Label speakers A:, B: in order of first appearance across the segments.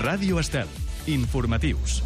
A: Ràdio Estel. Informatius.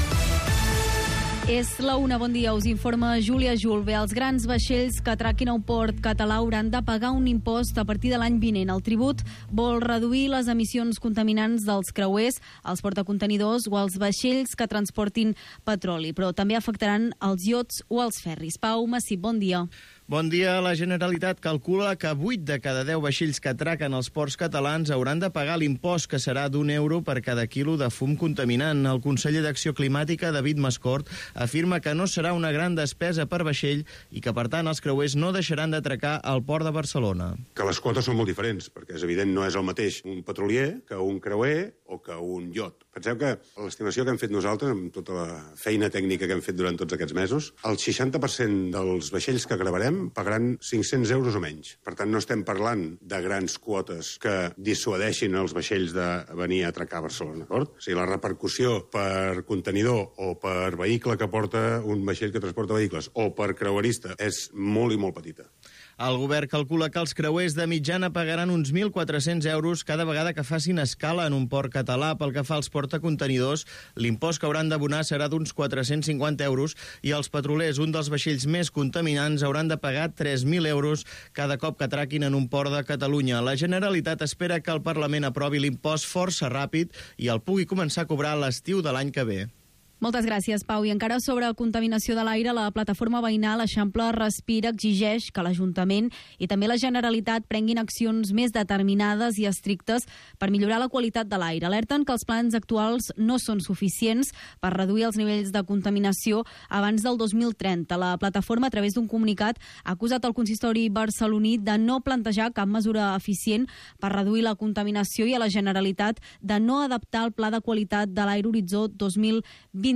B: És la 1, bon dia, us informa Júlia Julve. Els grans vaixells que atraquin a un port català hauran de pagar un impost a partir de l'any vinent. El tribut vol reduir les emissions contaminants dels creuers, els portacontenidors o els vaixells que transportin petroli, però també afectaran els iots o els ferris. Pau Massip, bon dia.
C: Bon dia. La Generalitat calcula que 8 de cada 10 vaixells que atraquen als ports catalans hauran de pagar l'impost, que serà d'1 € per cada quilo de fum contaminant. El conseller d'Acció Climàtica, David Mascort, afirma que no serà una gran despesa per vaixell i que, per tant, els creuers no deixaran d'atracar al port de Barcelona.
D: Que les quotes són molt diferents, perquè és evident no és el mateix un petrolier que un creuer o que un iot. Penseu que l'estimació que hem fet nosaltres, amb tota la feina tècnica que hem fet durant tots aquests mesos, el 60% dels vaixells que gravarem pagaran 500 € o menys. Per tant, no estem parlant de grans quotes que dissuadeixin els vaixells de venir a atracar a Barcelona. D'acord? O sigui, la repercussió per contenidor o per vehicle que porta un vaixell que transporta vehicles o per creuerista és molt i molt petita.
C: El govern calcula que els creuers de mitjana pagaran uns 1.400 € cada vegada que facin escala en un port català. Pel que fa als portacontenidors, l'impost que hauran d'abonar serà d'uns 450 € i els petrolers, un dels vaixells més contaminants, hauran de pagar 3.000 € cada cop que atraquin en un port de Catalunya. La Generalitat espera que el Parlament aprovi l'impost força ràpid i el pugui començar a cobrar a l'estiu de l'any que ve.
B: Moltes gràcies, Pau. I encara sobre contaminació de l'aire, la plataforma veïnal Eixample Respira exigeix que l'Ajuntament i també la Generalitat prenguin accions més determinades i estrictes per millorar la qualitat de l'aire. Alerten que els plans actuals no són suficients per reduir els nivells de contaminació abans del 2030. La plataforma, a través d'un comunicat, ha acusat el consistori barceloní de no plantejar cap mesura eficient per reduir la contaminació i a la Generalitat de no adaptar el pla de qualitat de l'aire Horitzó 2027.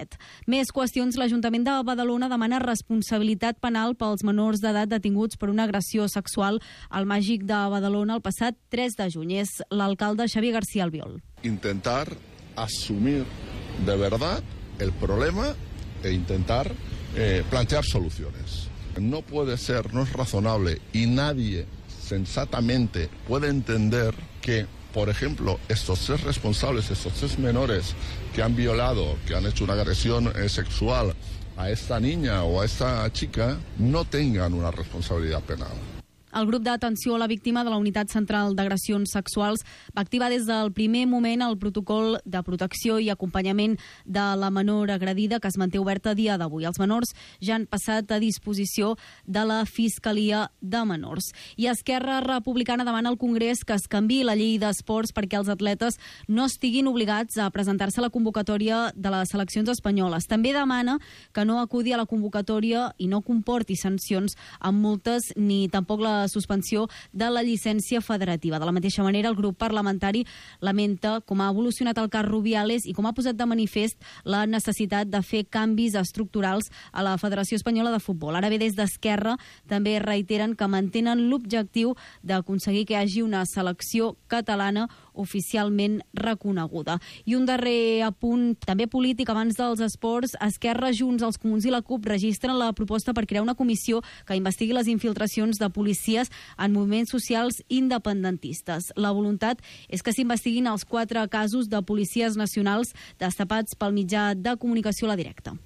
B: Més qüestions. L'Ajuntament de Badalona demana responsabilitat penal pels menors d'edat detinguts per una agressió sexual al Màgic de Badalona el passat 3 de juny. És l'alcalde Xavier García Albiol.
E: Intentar asumir de verdad el problema e intentar plantear soluciones. No puede ser, no es razonable y nadie sensatamente puede entender que, por ejemplo, estos 3 responsables, estos 3 menores que han violado, que han hecho una agresión sexual a esta niña o a esta chica, no tengan una responsabilidad penal.
B: El grup d'atenció a la víctima de la Unitat Central d'Agressions Sexuals va activar des del primer moment el protocol de protecció i acompanyament de la menor agredida, que es manté obert a dia d'avui. Els menors ja han passat a disposició de la Fiscalia de Menors. I Esquerra Republicana demana al Congrés que es canviï la llei d'esports perquè els atletes no estiguin obligats a presentar-se a la convocatòria de les seleccions espanyoles. També demana que no acudi a la convocatòria i no comporti sancions amb multes ni tampoc la suspensió de la llicència federativa. De la mateixa manera, el grup parlamentari lamenta com ha evolucionat el cas Rubiales i com ha posat de manifest la necessitat de fer canvis estructurals a la Federació Espanyola de Futbol. Ara bé, des d'Esquerra també reiteren que mantenen l'objectiu d'aconseguir que hi hagi una selecció catalana oficialment reconeguda. I un darrer apunt, també polític, abans dels esports. Esquerra, Junts, els Comuns i la CUP registren la proposta per crear una comissió que investigui les infiltracions de policies en moviments socials independentistes. La voluntat és que s'investiguin els 4 casos de policies nacionals destapats pel mitjà de comunicació La Directa.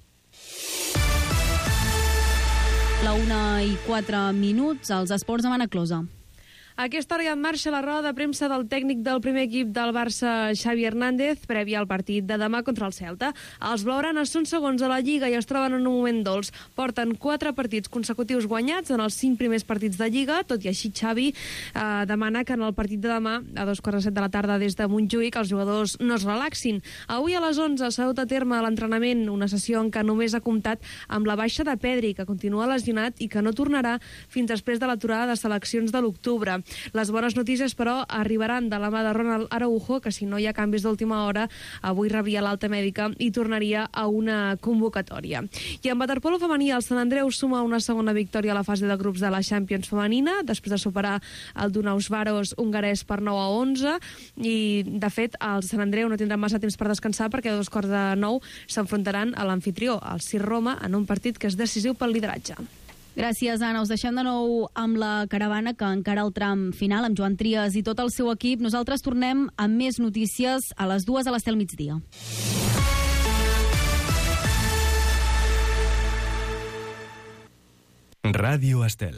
B: La 1:04, els esports amb Anna Closa.
F: A aquesta hora ja en marxa la roda de premsa del tècnic del primer equip del Barça, Xavi Hernández, prèvia al partit de demà contra el Celta. Els blaugranes són segons a la Lliga i es troben en un moment dolç. Porten 4 partits consecutius guanyats en els 5 primers partits de Lliga, tot i així Xavi demana que en el partit de demà, a 2:07 de la tarda des de Montjuïc, els jugadors no es relaxin. Avui a les 11 s'ha dut a terme l'entrenament, una sessió en què només ha comptat amb la baixa de Pedri, que continua lesionat i que no tornarà fins després de l'aturada de seleccions de l'octubre. Les bones notícies, però, arribaran de la mà de Ronald Araujo, que si no hi ha canvis d'última hora, avui rebria l'alta mèdica i tornaria a una convocatòria. I en waterpolo femení, el Sant Andreu suma una segona victòria a la fase de grups de la Champions femenina, després de superar el Dunausvaros hongarès per 9-11, i, de fet, el Sant Andreu no tindrà massa temps per descansar perquè a 2:45 s'enfrontaran a l'anfitrió, el CIR Roma, en un partit que és decisiu pel lideratge.
B: Gràcies, Anna. Us deixem de nou amb la caravana, que encara el tram final, amb Joan Trias i tot el seu equip. Nosaltres tornem amb més notícies a les 2 a l'Estel migdia.
A: Ràdio Estel.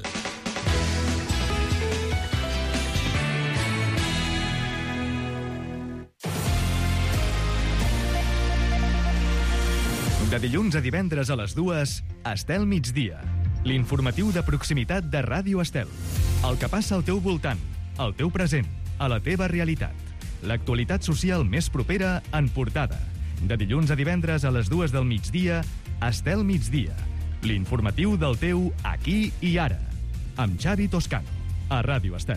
A: De dilluns a divendres a les 2, Estel migdia. L'informatiu de proximitat de Ràdio Estel. El que passa al teu voltant, al teu present, a la teva realitat. L'actualitat social més propera en portada. De dilluns a divendres a les 2 del migdia, Estel migdia. L'informatiu del teu aquí i ara. Amb Xavi Toscano, a Ràdio Estel.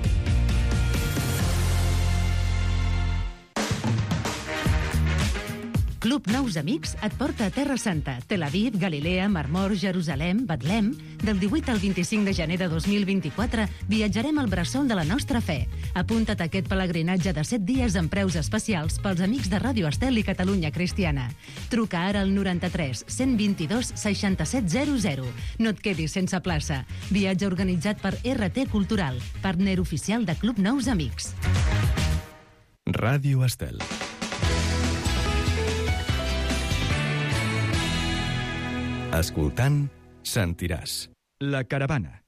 G: Club Nous Amics et porta a Terra Santa, Tel Aviv, Galilea, Mar Mor, Jerusalem, Betlem. Del 18 al 25 de gener de 2024 viatjarem al bressol de la nostra fe. Apunta't a aquest pelegrinatge de 7 dies amb preus especials pels amics de Ràdio Estel i Catalunya Cristiana. Truca ara al 93 122 6700. No et quedis sense plaça. Viatge organitzat per RT Cultural, partner oficial de Club Nous Amics.
A: Ràdio Estel. Escoltant, sentiràs. La caravana.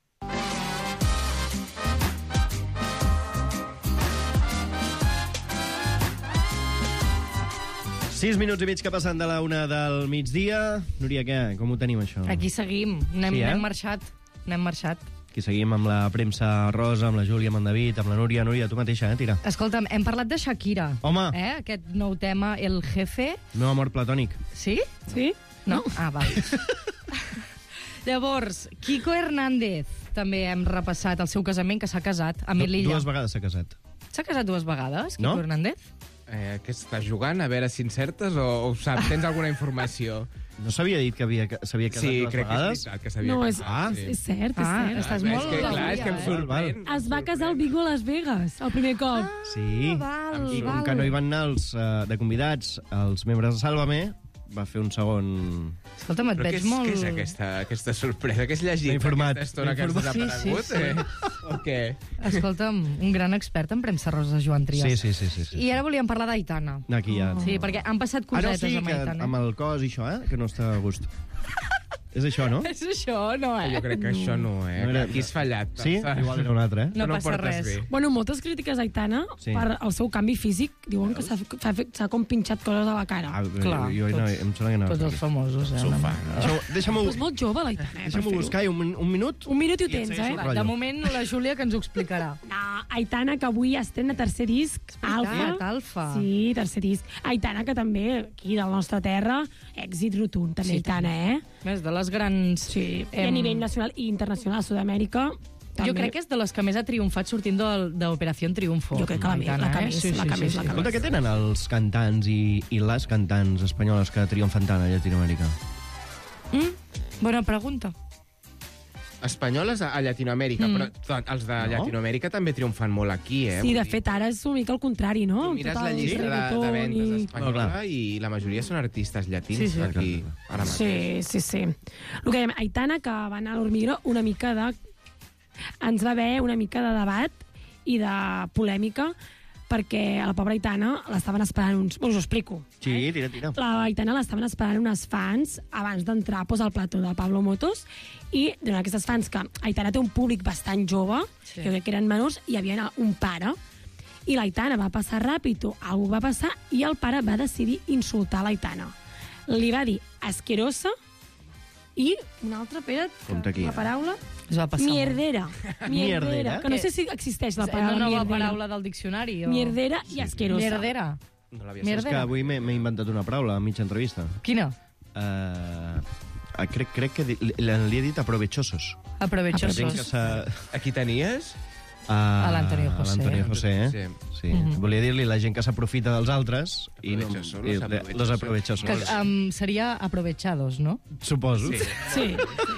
C: Sis minuts i mig que passen de la 1 del migdia. Núria, què? Com ho tenim, això?
H: Aquí seguim. N'hem marxat.
C: Aquí seguim amb la premsa rosa, amb la Júlia, amb en David, amb la Núria. Núria, tu mateixa, tira.
H: Escolta'm, hem parlat de Shakira.
C: Home!
H: Aquest nou tema, El Jefe.
C: Meu amor platònic.
H: Sí?
F: Sí?
H: No? Ah, val. Llavors, Kiko Hernández. També hem repassat el seu casament, que s'ha casat a Melilla.
C: 2 vegades s'ha casat.
H: S'ha casat 2 vegades, Kiko Hernández?
I: Què estàs jugant? A veure si encertes o saps? Tens alguna informació?
C: No s'havia dit que s'havia casat 2 vegades?
I: Sí, crec que és veritat que s'havia casat.
F: És cert, és cert.
H: Estàs molt...
I: És que em sorprèn.
F: Es va casar al Bingo Las Vegas, el primer cop.
C: Sí, i com que no hi van anar els de convidats, els membres de Sálvame, va fer un segon...
H: Escolta'm, et veig molt...
I: Què és aquesta sorpresa? Què has llegit aquesta estona que has desaparegut?
H: Sí.
I: O què?
H: Escolta'm, un gran expert en premsa rosa, Joan Trias.
C: Sí.
H: I ara volíem parlar d'Aitana.
C: Aquí ja.
H: Sí, perquè han passat cosetes amb Aitana.
C: Amb el cos i això, que no està a gust. És això, no?
H: És això, no,
I: Jo crec que això no, Aquí has fallat.
C: Sí? Igual era un altre,
H: No passa res.
I: Bé.
F: Bueno, moltes crítiques a Aitana per el seu canvi físic. Diuen que s'ha com pinxat coses a la cara.
H: Clar,
C: em sembla que anava.
H: Tots els famosos,
C: Deixa'm-ho
F: És molt jove, l'Aitana.
C: deixa'm-ho buscar, un minut.
F: Un minut i ho tens,
H: De moment, la Júlia que ens ho explicarà.
F: No, Aitana, que avui estrena tercer disc,
H: Alfa.
F: Sí, tercer disc. Aitana, que també, aquí de la nostra terra, èxit rotund, també, Aitana,
H: Més de les grans...
F: Sí, i a nivell nacional i internacional a Sud-amèrica...
H: Jo crec que és de les que més ha triomfat sortint d'Operació Triunfo.
F: Jo crec que la que més.
C: Escolta, què tenen els cantants i les cantants espanyoles que triomfen tant a Llatinoamèrica?
H: Bona pregunta.
I: Espanyoles a Llatinoamèrica, però els de Llatinoamèrica també triomfan molt aquí,
F: Sí, de fet, ara és una mica el contrari, no?
I: Tu mires la llista de vendes espanyola i la majoria són artistes llatins aquí, ara mateix.
F: Sí. El que dèiem, Aitana, que va anar a l'Hormiguero, una mica de... Ens va haver una mica de debat i de polèmica, perquè a la pobra Aitana l'estaven esperant uns... Us ho explico.
C: Sí, tira.
F: La Aitana l'estaven esperant unes fans abans d'entrar al plató de Pablo Motos, i durant aquestes fans, que Aitana té un públic bastant jove, jo crec que eren menors, hi havia un pare, i l'Aitana va passar ràpid, algú va passar, i el pare va decidir insultar l'Aitana. Li va dir asquerosa, i una altra, la paraula... Mierdera.
C: Mierdera.
F: Que no sé si existeix la paraula
H: mierdera.
F: mierdera.
H: Una nova paraula del diccionari.
F: Mierdera i asquerosa.
H: Mierdera.
C: No l'havia vist. És que avui m'he inventat una paraula a mitja entrevista.
H: Quina?
C: Crec que li he dit aprovechosos.
H: Aprovechosos.
I: Aquí tenies?
H: A l'Antonio José.
C: A l'Antonio José, sí. Volia dir-li la gent que s'aprofita dels altres i los aprovechosos.
H: Que seria aprovechados, no?
C: Suposo.
F: Sí.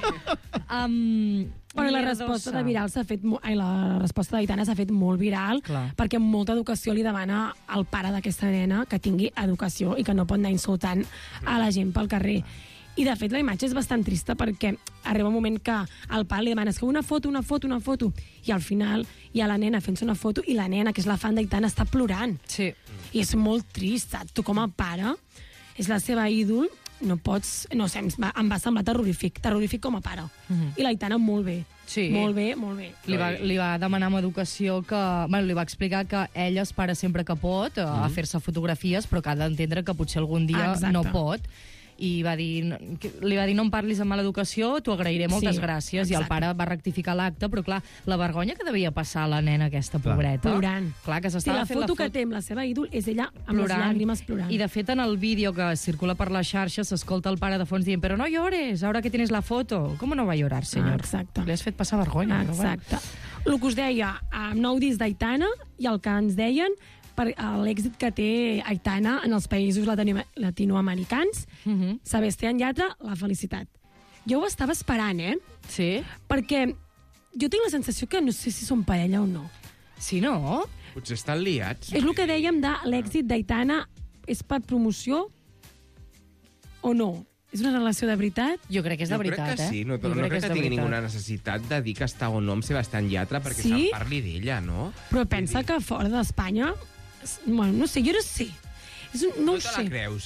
F: Bueno, la resposta de viral s'ha fet... La resposta d'Aitana s'ha fet molt viral, perquè amb molta educació li demana al pare d'aquesta nena que tingui educació i que no pot anar insultant a la gent pel carrer.
J: I, de fet, la imatge és bastant trista perquè arriba un moment que el pare li demana que una foto, i al final hi ha la nena fent-se una foto i la nena, que és la fan d'Aitana, està plorant.
H: Sí.
J: I és molt trist. Tu, com a pare, és la seva ídol, no pots... No sé, em va semblar terrorífic com a pare. I l'Aitana molt bé.
H: Sí.
J: Molt bé, molt bé.
H: Li va demanar amb educació que... Bueno, li va explicar que ella es para sempre que pot a fer-se fotografies, però que ha d'entendre que potser algun dia no pot. I li va dir, no em parlis amb mala educació, t'ho agrairé, moltes gràcies. I el pare va rectificar l'acte, però clar, la vergonya que devia passar la nena aquesta pobreta.
J: Plorant.
H: Clar, que s'estava fent
J: la foto que té amb la seva ídol és ella amb les llàgrimes plorant.
H: I de fet, en el vídeo que circula per la xarxa s'escolta el pare de fons dient, però no llores, ahora que tienes la foto. Com no va llorar, senyor?
J: Exacte.
H: Li has fet passar vergonya.
J: Exacte. El que us deia, nou disc d'Aitana i el que ens deien per l'èxit que té Aitana en els països latinoamericans. Sebastián Yatra, la felicitat. Jo ho estava esperant,
H: Sí?
J: Perquè jo tinc la sensació que no sé si són parella o no.
H: Sí, no?
I: Potser estan liats.
J: És el que dèiem de l'èxit d'Aitana, és per promoció o no? És una relació de veritat?
H: Jo crec que és de veritat,
I: Jo crec que sí, no crec que tingui ninguna necessitat de dir que està o no amb Sebastián Yatra perquè se'n parli d'ella, no?
J: Però pensa que fora d'Espanya... Bueno, no sé, jo no sé. No ho sé.
I: No te la creus,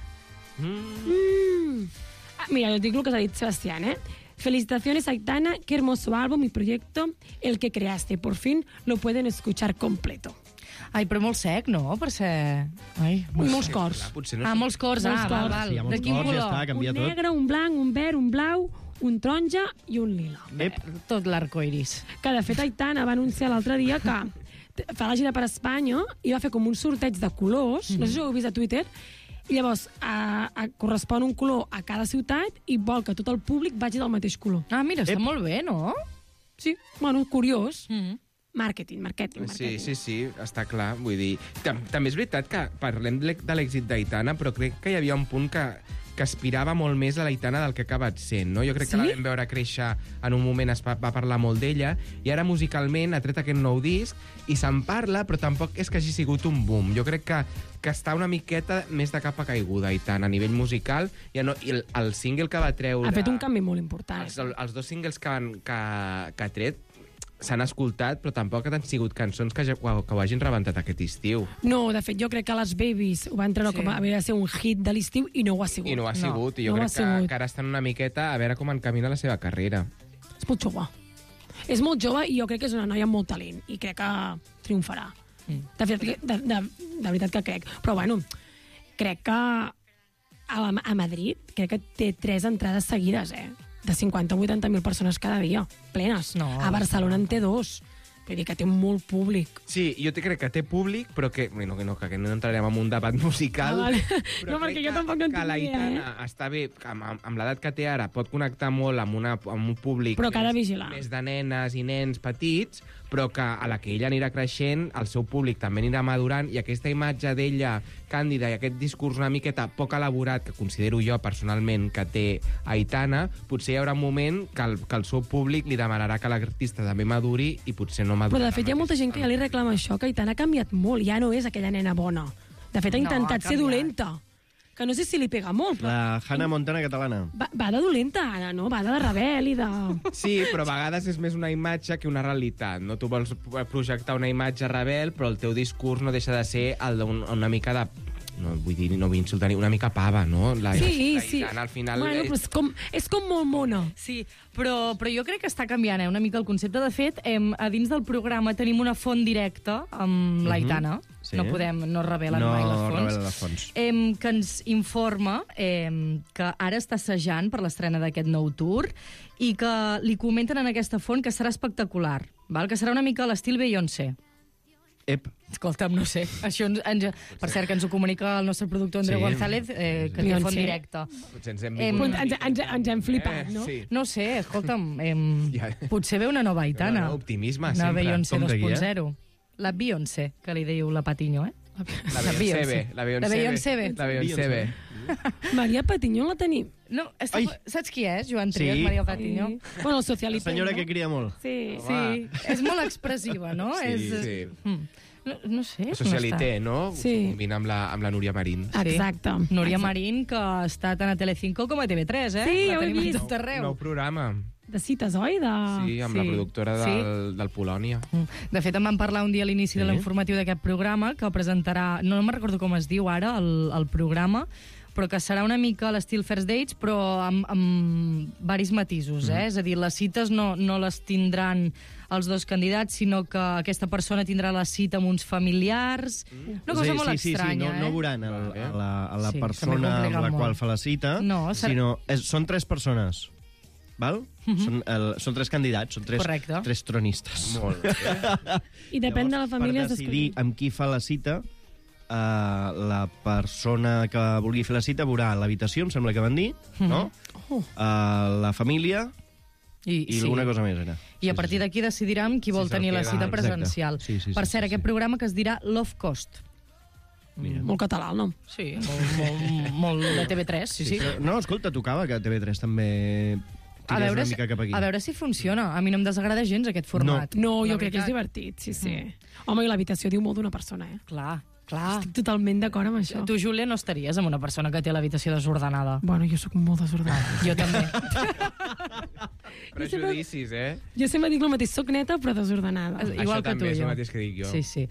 J: Mira, yo digo lo que ha dicho Sebastián, Felicitaciones, Aitana, qué hermoso álbum y proyecto, el que creaste. Por fin lo pueden escuchar completo.
H: Ai, però molt sec, no? Per ser... Ai,
J: molts cors.
H: Molts cors. Val.
C: Sí,
H: de quin color?
C: Ja està, canvia tot.
J: Un negre, un blanc, un verd, un blau, un taronja i un lila.
H: Tot l'arcoiris.
J: Que, de fet, Aitana va anunciar l'altre dia que fa la gira per Espanya i va fer com un sorteig de colors, no sé si ho heu vist a Twitter, i llavors correspon un color a cada ciutat i vol que tot el públic vagi del mateix color.
H: Ah, mira, està molt bé, no?
J: Sí, bueno, curiós. Màrqueting.
I: Sí, està clar. Vull dir, també és veritat que parlem de l'èxit d'Aitana, però crec que hi havia un punt que aspirava molt més a l'Aitana del que ha acabat sent, no? Jo crec que la vam veure créixer en un moment, es va parlar molt d'ella, i ara musicalment ha tret aquest nou disc i se'n parla, però tampoc és que hagi sigut un boom. Jo crec que està una miqueta més de capa caiguda, Aitana, a nivell musical, i el single que va treure...
J: Ha fet un canvi molt important.
I: Els dos singles que ha tret s'han escoltat, però tampoc han sigut cançons que ho hagin rebentat aquest estiu.
J: No, de fet, jo crec que les Babies ho van treure com a haver de ser un hit de l'estiu i no ho ha sigut.
I: I no ho ha sigut, i jo crec que ara estan una miqueta a veure com encamina la seva carrera.
J: És molt jove. És molt jove i jo crec que és una noia amb molt talent i crec que triomfarà. De fet, de veritat que crec. Però, bueno, crec que a Madrid crec que té 3 entrades seguides, de 50 o 80.000 persones cada dia, plenes.
H: No,
J: a Barcelona en té 2. Vull dir que té molt públic.
I: Sí, jo crec que té públic, però que no entrarem en un debat musical.
J: Vale.
I: Però
J: no, perquè jo tampoc no en tinc
I: l'Aitana està bé, amb l'edat que té ara, pot connectar molt amb un públic
J: però que ha de vigilar.
I: Més de nenes i nens petits, però que a la que ella anirà creixent, el seu públic també anirà madurant, i aquesta imatge d'ella càndida i aquest discurs una miqueta poc elaborat, que considero jo personalment que té Aitana, potser hi haurà un moment que el seu públic li demanarà que l'artista també maduri i potser no madurarà.
J: Però de fet hi ha molta gent que ja li reclama això, que Aitana ha canviat molt, ja no és aquella nena bona. De fet ha intentat ser dolenta. Que no sé si li pega molt, però...
C: La Hannah Montana catalana.
J: Va de dolenta, ara, no? Va de rebel i de...
I: Sí, però a vegades és més una imatge que una realitat, no? Tu vols projectar una imatge rebel, però el teu discurs no deixa de ser el d'una mica de... No vull dir, no vull insultar ni una mica pava, no?
J: Sí.
I: Al final...
J: Bueno, però és com molt mona.
H: Sí, però jo crec que està canviant una mica el concepte. De fet, a dins del programa tenim una font directa amb l'Aitana.
C: Sí.
H: No revelen mai les fonts.
C: No revelen les fonts.
H: Que ens informa que ara està assajant per l'estrena d'aquest nou tour i que li comenten en aquesta font que serà espectacular, val? Que serà una mica a l'estil Beyoncé. Escolta'm, no sé. Això per cert, que ens ho comunica el nostre productor Andreu González, que té font directa.
I: Potser
J: ens hem flipat, no?
I: Sí.
H: No sé, escolta'm, potser ve una nova Aitana.
I: Optimisme,
H: una
I: sempre.
H: Beyoncé 2.0. La Beyoncé, que li diu la Patiño,
I: La Beyoncé bé.
J: Maria Patiño la tenim.
H: No, saps qui és, Joan Trias, Maria Patiño?
J: Bueno, el socialista.
C: La senyora que cria molt.
J: Sí.
H: És molt expressiva, no?
I: Sí.
H: No sé.
I: Socialité, no?
J: Sí.
I: Combina amb la Núria Marín.
J: Exacte.
H: Núria Marín, que està tant a Telecinco com a TV3, eh?
J: Sí,
H: la
J: ho he
H: tenim a
J: vist.
H: tot arreu.
I: Nou programa.
J: De cites, oi?
I: Sí, amb la productora del Polònia.
H: De fet, em van parlar un dia a l'inici de l'informatiu d'aquest programa, que presentarà, no me'n recordo com es diu ara, el programa, però que serà una mica a l'estil First Dates, però amb varis matisos, És a dir, les cites no les tindran els dos candidats, sinó que aquesta persona tindrà la cita amb uns familiars. Una cosa molt estranya,
C: no veuran a la
H: Sí,
C: persona
H: també
C: amb
H: complica
C: la
H: molt.
C: qual fa la cita,
H: No,
C: sinó són tres persones. Val? Són tres candidats, són tres tronistes.
I: Molt bé.
J: I depèn de la família...
C: Per decidir amb qui fa la cita, la persona que vulgui fer la cita veurà l'habitació, em sembla que van dir, no? La família i alguna cosa més era.
H: I a partir d'aquí decidiran qui vol tenir la cita presencial. Per cert, aquest programa que es dirà Love Cost.
J: Molt català, el nom.
H: Sí, molt de TV3, sí.
C: No, escolta, tocava que TV3 també tirés una mica cap aquí.
H: A veure si funciona. A mi no em desagrada gens aquest format.
J: No, jo crec que és divertit, sí. Home, i l'habitació diu molt d'una persona,
H: Clar.
J: Estic totalment d'acord amb això.
H: Tu, Júlia, no estaries amb una persona que té l'habitació desordenada.
J: Bueno, jo sóc molt desordenada.
H: Jo també.
I: Prejudicis,
J: Jo sempre dic el mateix, sóc neta però desordenada.
H: Igual
I: Això
H: que tu
I: també
H: i
I: és
H: jo.
I: el mateix que dic jo.
H: Sí.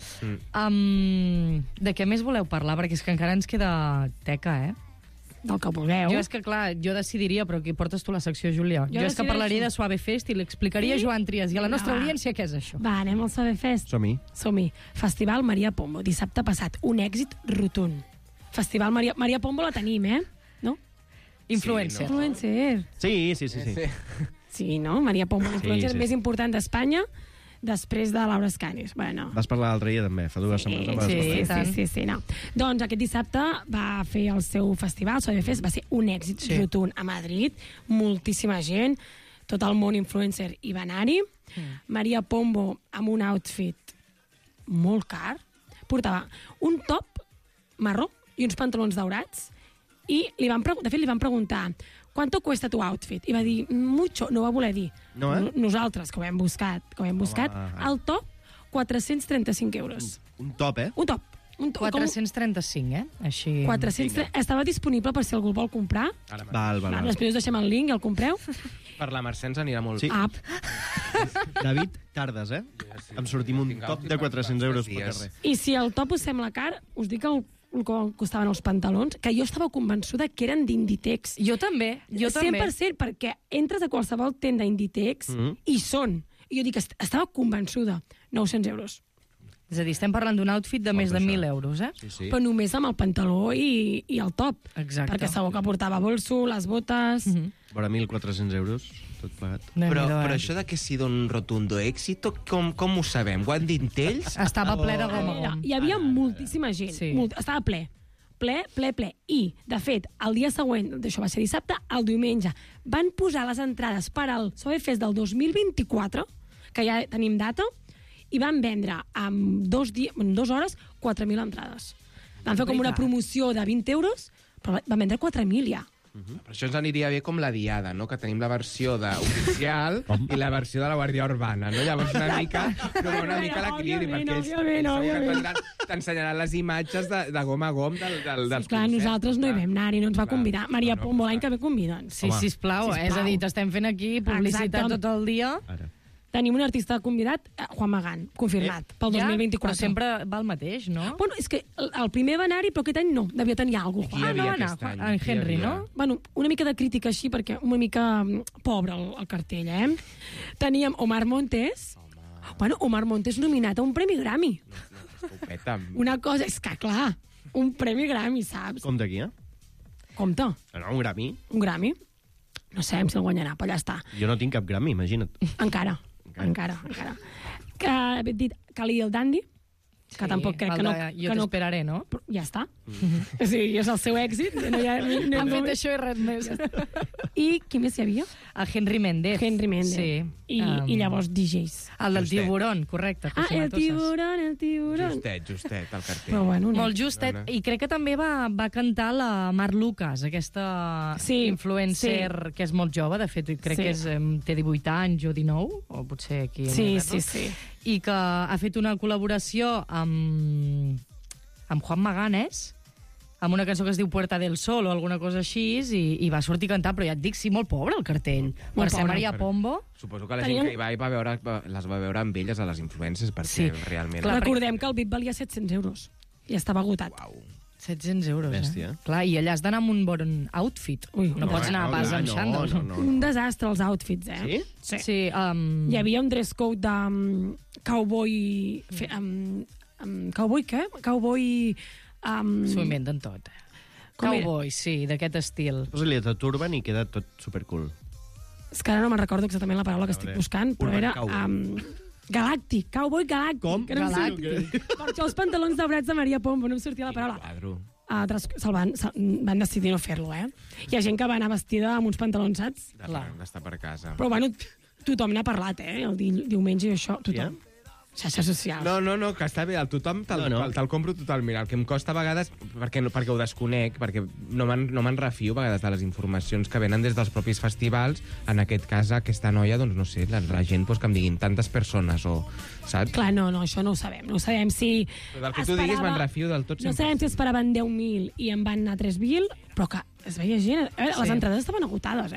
H: De què més voleu parlar? Perquè és que encara ens queda teca,
J: Del que vulgueu.
H: Jo és que, clar, jo decidiria, però qui portes tu la secció, Júlia? Jo és que parlaria de Suave Fest i li explicaria a Joan Trias i a la nostra audiència què és això.
J: Va, anem al Suave Fest.
C: Som-hi.
J: Festival Maria Pombo, dissabte passat. Un èxit rotund. Festival Maria Pombo la tenim, no?
H: Influencer.
J: Sí, no? Influencer.
C: Sí.
J: Sí, no? Maria Pombo, l'influencer més important d'Espanya, després de Laura Escanis. Bueno.
C: Vas parlar l'altre dia, també, fa 2 setmanes.
J: Sí, no. Doncs aquest dissabte va fer el seu festival, el Suave Fest, va ser un èxit rotund a Madrid, moltíssima gent, tot el món influencer hi va anar-hi. Maria Pombo, amb un outfit molt car, portava un top marró i uns pantalons daurats, i li van preguntar ¿cuánto cuesta tu outfit? I va dir, mucho, no va voler dir.
C: No,
J: Nosaltres, que ho hem buscat, el top, 435 euros.
C: Un top,
J: Un top.
H: 435, Així...
J: 430. Estava disponible per si algú el vol comprar.
C: Val.
J: Després us deixem el link i el compreu.
I: Per la Mercè ens anirà molt
C: bé.
J: Sí.
C: David, tardes, Em sortim un top de 400 euros per carrer.
J: I si el top us sembla car, us dic el que costaven els pantalons, que jo estava convençuda que eren d'Inditex.
H: Jo també.
J: 100%, perquè entres a qualsevol tenda Inditex i són. I jo dic, estava convençuda. 900 euros.
H: És a dir, estem parlant d'un outfit de més de 1.000 euros,
C: Sí.
J: Però només amb el pantaló i el top.
H: Exacte.
J: Perquè segur que portava bolso, les botes...
C: Vora 1.400 euros, tot pagat.
I: Però això de que ha sido un rotundo éxito, com ho sabem? Ho han dit ells?
H: Estava ple de gom a gom.
J: Hi havia moltíssima gent. Estava ple. Ple. I, de fet, el dia següent, d'això va ser dissabte, el diumenge, van posar les entrades per al Suave Fest del 2024, que ja tenim data, i van vendre en 2 hores 4.000 entrades. Van fer com una promoció de 20 euros, però van vendre 4.000 ja.
I: Per això ens aniria bé com la Diada, no? Que tenim la versió oficial i la versió de la Guàrdia Urbana, no? Llavors una mica l'equilibri, perquè ells t'ensenyaran les imatges de gom a gom dels concerts.
J: Clar, nosaltres no hi vam anar i no ens va convidar. Maria Pombo, l'any que ve conviden.
H: Sí, sisplau. És a dir, t'estem fent aquí publicitat tot el dia.
J: Tenim un artista convidat, Juan Magán, confirmat, pel 2024.
H: Però sempre va el mateix, no?
J: Bueno, és que el primer va anar-hi, però aquest any no, devia tenir alguna cosa.
I: Qui hi havia aquest any?
H: En Henry, no?
J: Bueno, una mica de crítica així, perquè una mica pobre el cartell, Teníem Omar Montes. Bueno, Omar Montes nominat a un Premi Grammy. Una cosa, és que clar, un Premi Grammy, saps?
C: Compte aquí,
J: Compte.
C: No, un Grammy.
J: Un Grammy? No sé si el guanyarà, però ja està.
C: Jo no tinc cap Grammy, imagina't.
J: Encara. Que he dit Khalil Dandy, que tampoc crec que no...
H: Jo t'esperaré, no?
J: Ja està. O sigui, és el seu èxit.
H: Han fet això i res més.
J: I qui més hi havia?
H: El Henry Méndez.
J: Sí. I llavors DJs.
H: El del tiburón, correcte.
J: El tiburón.
I: Justet, el cartell.
J: Però bueno,
H: molt justet. I crec que també va cantar la Mar Lucas, aquesta influencer que és molt jove, de fet, crec que té 18 anys o 19, o potser aquí.
J: Sí.
H: i que ha fet una col·laboració amb Juan Maganes, amb una cançó que es diu Puerta del Sol o alguna cosa així, i va sortir a cantar, però ja et dic, sí, molt pobre el cartell. Per ser Maria Pombo...
I: Suposo que la gent que hi va veure, les va veure amb elles, a les influències, perquè realment...
J: Recordem que el VIP valia 700 euros i estava agotat.
I: Uau.
H: 700 euros, Clar, i allà has d'anar amb un bon outfit. No pots anar a pas amb xandall.
J: Un desastre, els outfits,
H: Sí? Sí.
J: Hi havia un dress code de cowboy... Cowboy què? Cowboy...
H: S'ho inventen tot. Cowboy, sí, d'aquest estil.
K: Posa-li a turban i queda tot supercool.
J: És que ara no me'n recordo exactament la paraula que estic buscant, però era... Galàctic, cowboy galàctic.
K: Com?
J: Galàctic. Per això els pantalons daurats de Maria Pombo, no em sortia la paraula. Van decidir no fer-lo, Hi ha gent que va anar vestida amb uns pantalons, saps?
I: D'estar per casa.
J: Però bueno, tothom n'ha parlat, el diumenge i això, tothom. Xarxes socials.
I: No, que està bé, el tothom te'l compro totalment. El que em costa a vegades, perquè ho desconec, perquè no me'n refio a vegades de les informacions que venen des dels propis festivals, en aquest cas aquesta noia, doncs no sé, la gent que em diguin tantes persones o... Saps?
J: Clar, no, això no ho sabem. No sabem si...
I: Però del que tu diguis me'n refio del tot.
J: No sabem si esperaven 10.000 i en van anar 3.000, però que es veia gent... Les entrades estaven agotades,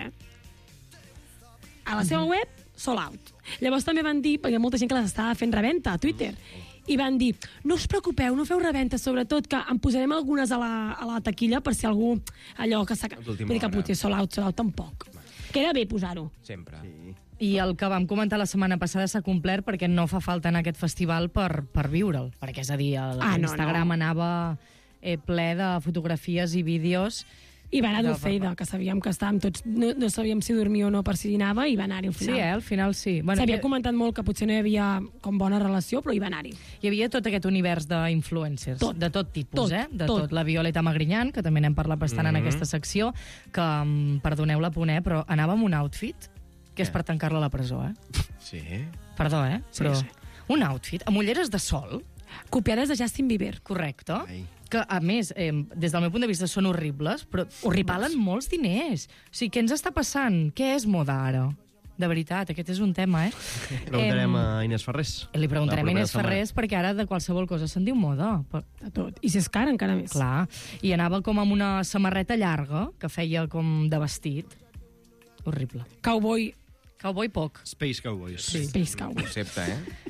J: A la seva web, sold out. Llavors també van dir, perquè hi ha molta gent que les estava fent reventa a Twitter, i van dir, no us preocupeu, no feu reventa, sobretot que en posarem algunes a la taquilla per si algú allò que s'ha... Vull dir que potser sold out tampoc. Queda bé posar-ho.
I: Sempre.
H: I el que vam comentar la setmana passada s'ha complert perquè no fa falta en aquest festival per viure'l. Perquè, és a dir, l'Instagram anava ple de fotografies i vídeos.
J: I va anar Dulceida, que sabíem que estàvem tots... No sabíem si dormia o no per si dinava, i va anar-hi al final.
H: Sí, al final sí.
J: S'havia comentat molt que potser no hi havia com bona relació, però hi va anar-hi.
H: Hi havia tot aquest univers d'influencers, de tot tipus, De tot. La Violeta Magrinyan, que també n'hem parlat bastant en aquesta secció, que, perdoneu la punt, però anava amb un outfit que és per tancar-la a la presó,
I: Sí?
H: Perdó, però un outfit amb ulleres de sol.
J: Copiades de Justin Bieber.
H: Correcte. Que, a més, des del meu punt de vista són horribles, però valen molts diners. O sigui, què ens està passant? Què és moda ara? De veritat, aquest és un tema,
K: Preguntarem a Inés Ferrés.
H: Li preguntarem a Inés Ferrés, perquè ara de qualsevol cosa se'n diu moda.
J: De tot. I si és car, encara més.
H: Clar. I anava com amb una samarreta llarga, que feia com de vestit. Horrible.
J: Cowboy
H: poc.
K: Space Cowboys.
J: Sí. Space Cowboys.
I: Concepte,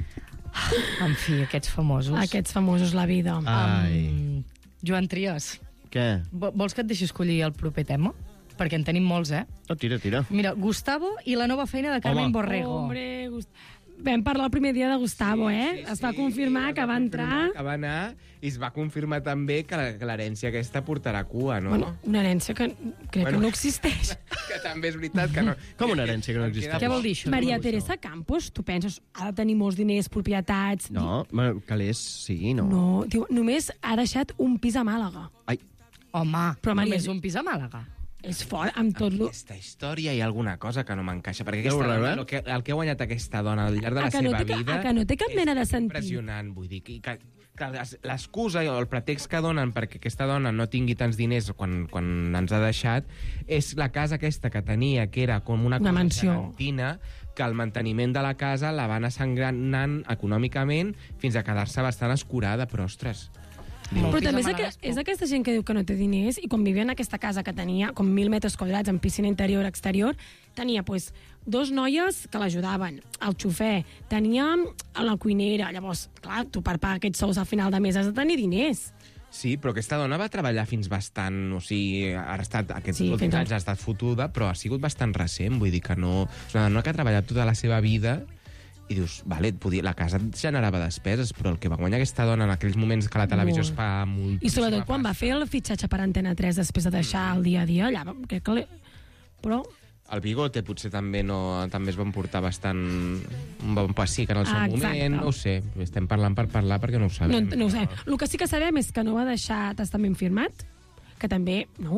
H: En fi, aquests famosos.
J: Aquests famosos, la vida.
H: Joan Trias.
K: Què?
H: Vols que et deixi escollir el proper tema? Perquè en tenim molts,
K: No, tira.
H: Mira, Gustavo i la nova feina de Carmen Borrego.
J: Hombre, vam parlar el primer dia de Gustavo, Es va confirmar que va entrar...
I: Que va anar, i es va confirmar també que l'herència aquesta portarà cua, no?
J: Bueno, una herència que crec que no existeix.
I: Que també és veritat que no...
K: Com una herència que no existeix?
H: Què vol dir això?
J: Maria Teresa Campos, tu penses, ha de tenir molts diners, propietats...
K: No, calés, sí, no.
J: No, diu, només ha deixat un pis a Màlaga.
K: Ai.
H: Home,
J: però
H: només un pis a Màlaga.
J: És fort, amb tot...
I: Aquesta història hi ha alguna cosa que no m'encaixa, perquè aquesta dona, el que ha guanyat aquesta dona al llarg de la seva vida...
J: Que no té cap mena de sentit.
I: Impressionant, vull dir, que l'excusa o el pretext que donen perquè aquesta dona no tingui tants diners quan ens ha deixat és la casa aquesta que tenia, que era com una
J: mansió
I: gegantina, que el manteniment de la casa la van assangranant econòmicament fins a quedar-se bastant escurada, però, ostres...
J: Però també és aquesta gent que diu que no té diners i quan vivia en aquesta casa que tenia com 1.000 metres quadrats amb piscina interior-exterior, tenia pues, 2 noies que l'ajudaven, el xofer, tenia la cuinera. Llavors, clar, tu per pagar aquests sous al final de mes has de tenir diners.
I: Sí, però aquesta dona va treballar fins bastant... O sigui, aquests últims anys ha estat fotuda, però ha sigut bastant recent. Vull dir que no... És una dona que ha treballat tota la seva vida i dius, vale, la casa generava despeses, però el que va guanyar aquesta dona en aquells moments que la televisió es fa molt...
J: I sobretot quan va fer el fitxatge per Antena 3 després de deixar el dia a dia, allà crec que... Però...
I: El Bigote potser també es va emportar bastant un bon pessic en el seu moment, no ho sé, estem parlant per parlar perquè no ho sabem.
J: No ho sabem. El que sí que sabem és que no va deixar testament firmat, que també,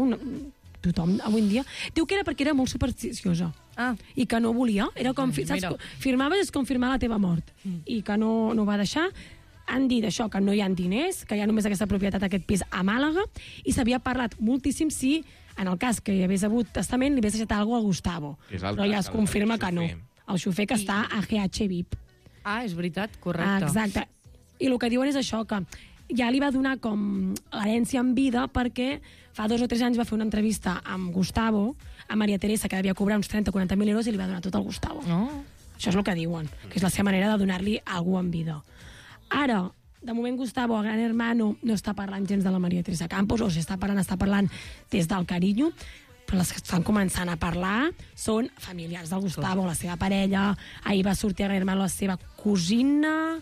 J: tothom avui en dia, diu que era perquè era molt supersticiosa i que no volia, era com, saps, firmaves és com firmar la teva mort i que no va deixar. Han dit això, que no hi ha diners, que hi ha només aquesta propietat, aquest pis a Màlaga, i s'havia parlat moltíssim si en el cas que hi hagués hagut testament li hagués deixat alguna cosa a Gustavo, però ja es confirma que no, el xofer que està a GH VIP.
H: Ah, és veritat, correcte.
J: Exacte. I el que diuen és això, que ja li va donar com l'herència en vida perquè fa 2 o 3 anys va fer una entrevista amb Gustavo, a Maria Teresa, que devia cobrar uns 30-40.000 euros, i li va donar tot al Gustavo. Això és el que diuen, que és la seva manera de donar-li a algú en vida. Ara, de moment Gustavo, a Gran Hermano, no està parlant gens de la Maria Teresa Campos, o si està parlant des del carinyo, però les que estan començant a parlar són familiars del Gustavo, la seva parella. Ahir va sortir a Gran Hermano la seva cosina,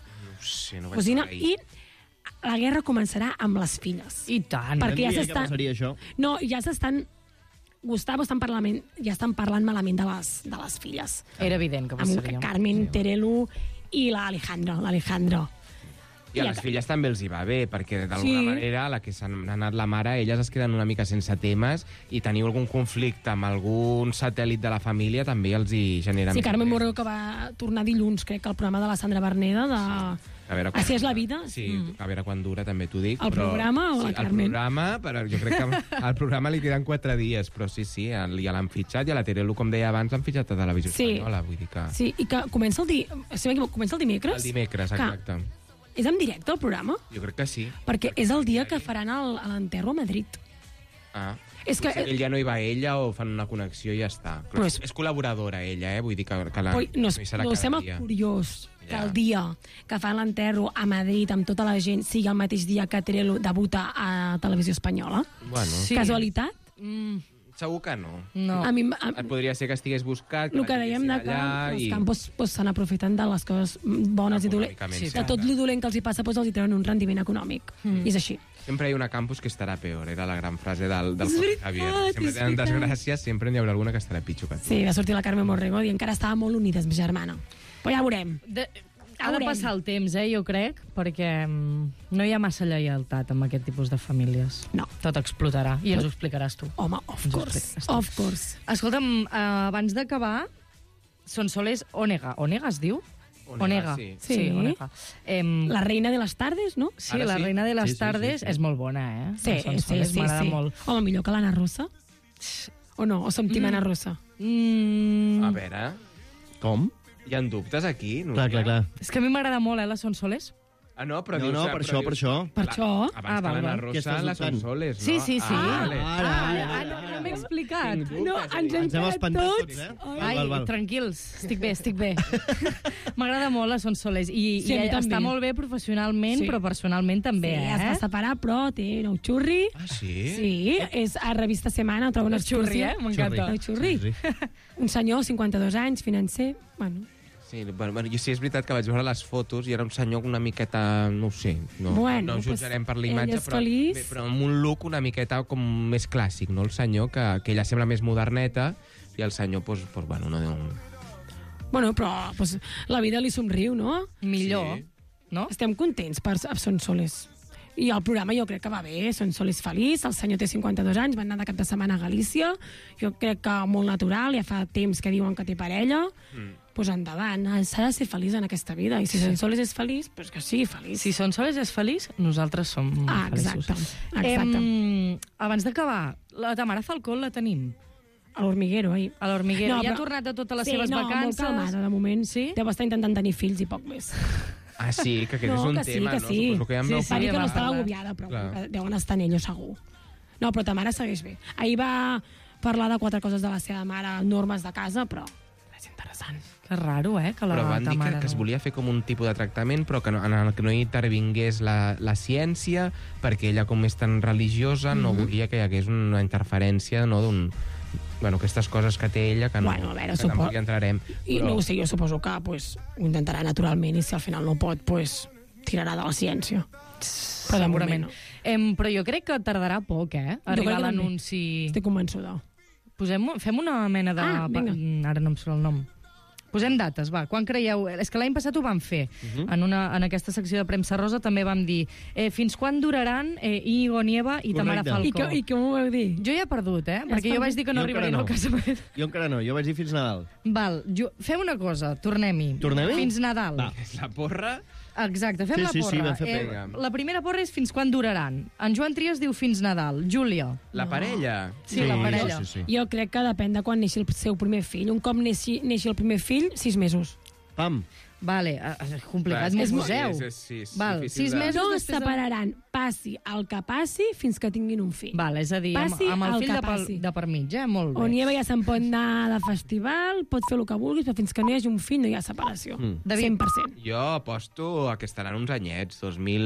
J: i la guerra començarà amb les filles.
H: I tant.
J: Perquè ja
K: Què passaria, això?
J: No, ja s'estan... Gustavo ja estan parlant malament de les filles.
H: Era evident que passaria.
J: Amb Carmen Terelu i l'Alejandro.
I: I a les filles també els hi va bé, perquè d'alguna manera, la que s'ha anat la mare, elles es queden una mica sense temes i teniu algun conflicte amb algun satèl·lit de la família també els hi genera...
J: Sí, Carmen Morreu, que va tornar dilluns, crec que al programa de la Sandra Berneda, de Així és la vida.
I: Sí, a veure quan dura, també t'ho dic.
J: El programa o la Carmen?
I: El programa, però jo crec que al programa li queden 4 dies, però sí, ja l'han fitxat, i a la Terelu, com deia abans, l'han fitxat a Televisió Espanyola, vull dir que...
J: Sí, i que comença el dimecres?
I: El dimecres, exacte.
J: És en directe, el programa?
I: Jo crec que sí.
J: Perquè és el dia que faran l'enterro a Madrid.
I: Ah,
J: és que
I: ell ja no hi va ella o fan una connexió i ja està. Però és col·laboradora, ella, vull dir que la
J: no sembla curiós que el dia que fan l'enterro a Madrid amb tota la gent sigui el mateix dia que Terelu debuta a Televisió Espanyola?
I: Bueno.
J: Casualitat?
I: Segur que no. Podria ser que estigués buscat...
J: El que dèiem que els campos se n'aprofiten de les coses bones i dolentes. De tot el dolent que els hi passa, els hi treuen un rendiment econòmic. I és així.
I: Sempre hi ha una campus que estarà peor, era la gran frase del Javier. Sempre tenen desgràcies, sempre n'hi haurà alguna que estarà pitjor que tu.
J: Sí, va sortir la Carme Morrego i encara estava molt unides, ma germana. Però ja veurem.
H: Ha de passar el temps, jo crec, perquè no hi ha massa lleialtat amb aquest tipus de famílies.
J: No.
H: Tot explotarà, i ens ho explicaràs tu.
J: Home, of course.
H: Escolta'm, abans d'acabar, Sonsoles Onega es diu? Onega. Sí, Onega.
J: La reina de les tardes, no?
H: Sí, la reina de les tardes és molt bona,
J: Sí.
H: M'agrada molt.
J: Home, millor que l'Anna Rosa? O no? O som tim Anna Rosa?
I: A veure...
K: Com?
I: Hi ha dubtes aquí?
K: Clar.
H: És que a mi m'agrada molt, la Sonsoles.
I: No, però
K: per això.
J: Per això?
I: Abans que l'Anna Rosa, la Sonsoles, no?
H: Sí.
K: Ara.
H: No m'he explicat.
J: No, ens hem
K: espantat tots,
H: Ai, tranquils, estic bé. M'agrada molt la Sonsoles. I està molt bé professionalment, però personalment també,
J: Sí, es va separar, però té nou xurri.
I: Ah, sí?
J: Sí, és a Revista Setmana, troba una
H: xurri, m'encanta.
J: Xurri. Un senyor, 52 anys, financer, bueno...
I: Sí, jo sí, és veritat que vaig veure les fotos i era un senyor una miqueta, no ho sé, no ho jutjarem per l'imatge, però amb un look una miqueta com més clàssic, no? El senyor, que ella sembla més moderneta, i el senyor, no...
J: Bueno, però la vida li somriu, no?
H: Millor, no?
J: Estem contents per Sonsoles. I el programa jo crec que va bé, Sonsoles feliç, el senyor té 52 anys, van anar de cap de setmana a Galícia, jo crec que molt natural, ja fa temps que diuen que té parella, doncs endavant, s'ha de ser feliç en aquesta vida, i si Sonsoles és feliç, doncs que sigui feliç.
H: Si Sonsoles és feliç, nosaltres som feliços.
J: Exacte.
H: Abans d'acabar, la Tamara Falcó la tenim.
J: A l'Hormiguero, oi?
H: A l'Hormiguero. Ja ha tornat a totes les seves vacances.
J: Molt calmada, de moment.
H: Sí?
J: Deu estar intentant tenir fills i poc més.
I: Ah, sí, que aquest és un tema, no? Suposo que ja em
J: Va dir que no estava agobiada, però deuen estar en ello segur. No, però ta mare segueix bé. Ahir va parlar de 4 coses de la seva mare, normes de casa, però és interessant.
H: Que raro, que la
I: Però van dir
H: Tamara...
I: que es volia fer com un tipus de tractament, però que en el que no hi intervingués la ciència, perquè ella, com és tan religiosa, no volia que hi hagués una interferència, no, bueno, aquestes coses que té ella, que no,
J: bueno, a veure,
I: que tampoc hi entrarem.
J: I no ho sé, jo suposo que ho intentarà naturalment, i si al final no pot, tirarà de la ciència. Però de moment no.
H: Però jo crec que tardarà poc, arribar a l'anunci...
J: Estic convençuda.
H: Fem una mena de... Ara no em surt el nom. Posem dates, va. Quan creieu... És que l'any passat ho vam fer. En aquesta secció de premsa rosa també vam dir fins quan duraran Íñigo Nieva i Tamara Falcó.
J: I com ho vau dir?
H: Jo ja he perdut, perquè jo vaig dir que no arribaré al casament.
K: Jo encara no, jo vaig dir fins Nadal.
H: Val, fem una cosa, tornem-hi.
K: Tornem-hi?
H: Fins Nadal.
I: La porra...
H: Exacte, fem la porra.
K: Sí, vam fer pega.
H: La primera porra és fins quan duraran. En Joan Trias diu fins Nadal. Júlia.
I: La parella?
H: Sí, la parella.
K: Sí.
J: Jo crec que depèn de quan neixi el seu primer fill. Un cop neixi el primer fill, 6 mesos.
K: Pam.
H: Vale, complicat, m'ho poseu.
I: Sí,
H: Val, 6 mesos
J: No es
H: després
J: separaran, passi el que passi fins que tinguin un fill.
H: Val, és a dir, amb el fill de per mig, molt bé.
J: O Nieva ja se'n pot anar de festival, pot fer el que vulguis, però fins que no hi hagi un fill no hi ha separació. 100%.
I: Jo aposto a que estaran uns anyets,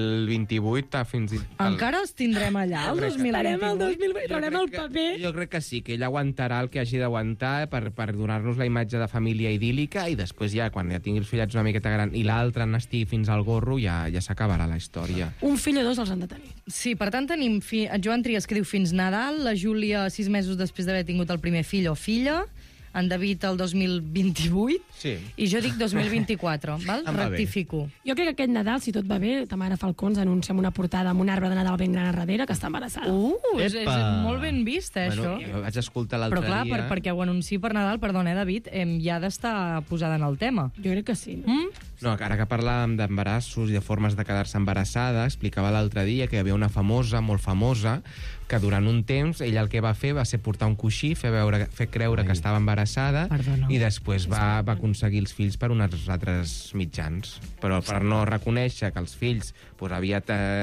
I: 2028 fins...
H: Encara els tindrem allà, el 2028?
J: Traurem el paper.
I: Jo crec que sí, que ell aguantarà el que hagi d'aguantar per donar-nos la imatge de família idíl·lica i després ja, quan ja tingui els fillets una miqueta gran i l'altre n'estigui fins al gorro, ja s'acabarà la història.
J: Un fill o 2 els han de tenir.
H: Sí, per tant tenim en Joan Trias, que diu fins Nadal, la Júlia 6 mesos després d'haver tingut el primer fill o filla, en David el 2028,
I: sí.
H: I jo dic 2024, val? Rectifico.
J: Jo crec que aquest Nadal, si tot va bé, ta mare Falcons anuncia amb una portada amb un arbre de Nadal ben gran a darrere que està embarassada.
H: És molt ben vist, això.
I: Jo vaig escoltar l'altre dia...
H: Però clar, perquè ho anunciï per Nadal, perdona, David, ja ha d'estar posada en el tema.
J: Jo crec que sí, no?
I: No, ara que parlàvem d'embarassos i de formes de quedar-se embarassada, explicava l'altre dia que hi havia una famosa, molt famosa, que durant un temps ella el que va fer va ser portar un coixí, fer creure que estava embarassada i després va aconseguir els fills per uns altres mitjans. Però per no reconèixer que els fills havia...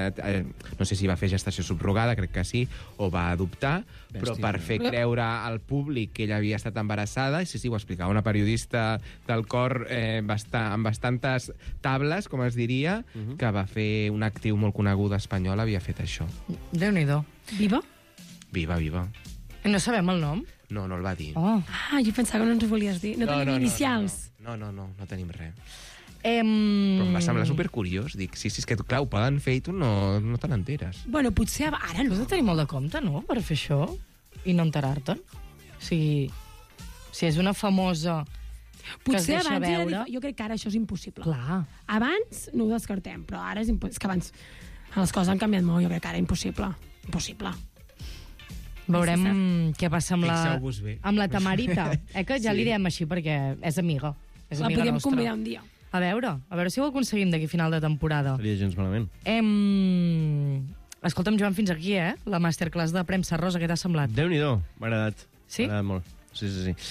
I: no sé si va fer gestació subrogada, crec que sí, o va adoptar, però per fer creure al públic que ella havia estat embarassada, i sí, ho explicava una periodista del Cor amb bastantes tables, com es diria, que va fer una actriu molt coneguda espanyola, havia fet això.
H: Déu-n'hi-do.
J: Viva?
I: Viva.
H: No sabem el nom?
I: No el va dir.
J: Jo pensava que no ens ho volies dir. No tenim inicials.
I: No tenim res. Però em va semblar supercuriós. Dic, sí, és que, clar, ho poden fer i tu no te n'enteres.
J: Bueno, potser ara no.
H: Has de tenir molt de compte, no?, per fer això i no enterar-te'n. O sigui, si és una famosa que es deixa veure...
J: Jo crec que ara això és impossible.
H: Clar.
J: Abans no ho descartem, però ara és impossible. És que abans les coses han canviat molt, jo crec que ara impossible. Impossible.
H: Veurem què passa amb la Tamarita. Que ja li diem així perquè és amiga. És
J: la podríem convidar un dia.
H: A veure si ho aconseguim d'aquí final de temporada.
K: Seria gens malament.
H: Escolta'm, Joan, fins aquí, la masterclass de premsa rosa, què t'ha semblat?
K: Déu-n'hi-do, m'ha agradat.
H: Sí?
K: M'ha agradat molt. Sí.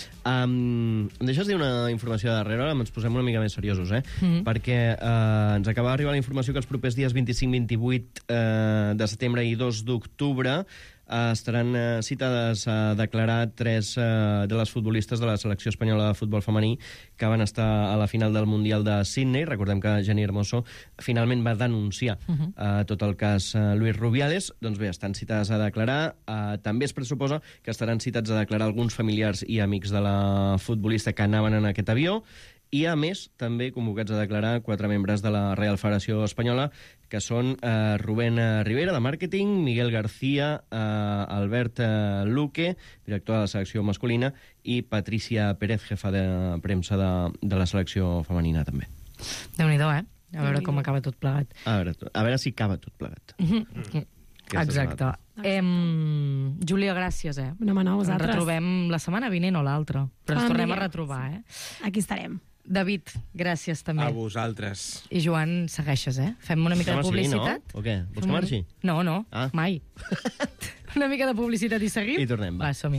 K: Em deixes dir una informació de darrere, ara ens posem una mica més seriosos, perquè ens acaba d'arribar la informació que els propers dies 25-28 de setembre i 2 d'octubre estaran citades a declarar 3 de les futbolistes de la selecció espanyola de futbol femení que van estar a la final del Mundial de Sydney. Recordem que Jenny Hermoso finalment va denunciar tot el cas Luis Rubiales. Doncs bé, estan citades a declarar. També es pressuposa que estaran citats a declarar alguns familiars i amics de la futbolista que anaven en aquest avió. I, a més, també convocats a declarar 4 membres de la Real Federació Espanyola, que són Rubén Rivera, de màrqueting, Miguel García, Albert Luque, director de la selecció masculina, i Patricia Pérez, jefa de premsa de la selecció femenina, també.
H: Déu-n'hi-do, A veure com acaba tot plegat.
K: A veure si acaba tot plegat.
H: Exacte. Júlia, gràcies,
J: No, vosaltres.
H: Ens retrobem la setmana vinent o l'altra, però ens tornem a retrobar,
J: Aquí estarem.
H: David, gràcies també.
I: A vosaltres.
H: I Joan, segueixes, Fem una mica de publicitat?
K: No? O què? Vols que marxi?
H: No, mai. Una mica de publicitat i seguim?
K: I tornem, va.
H: Va, som-hi.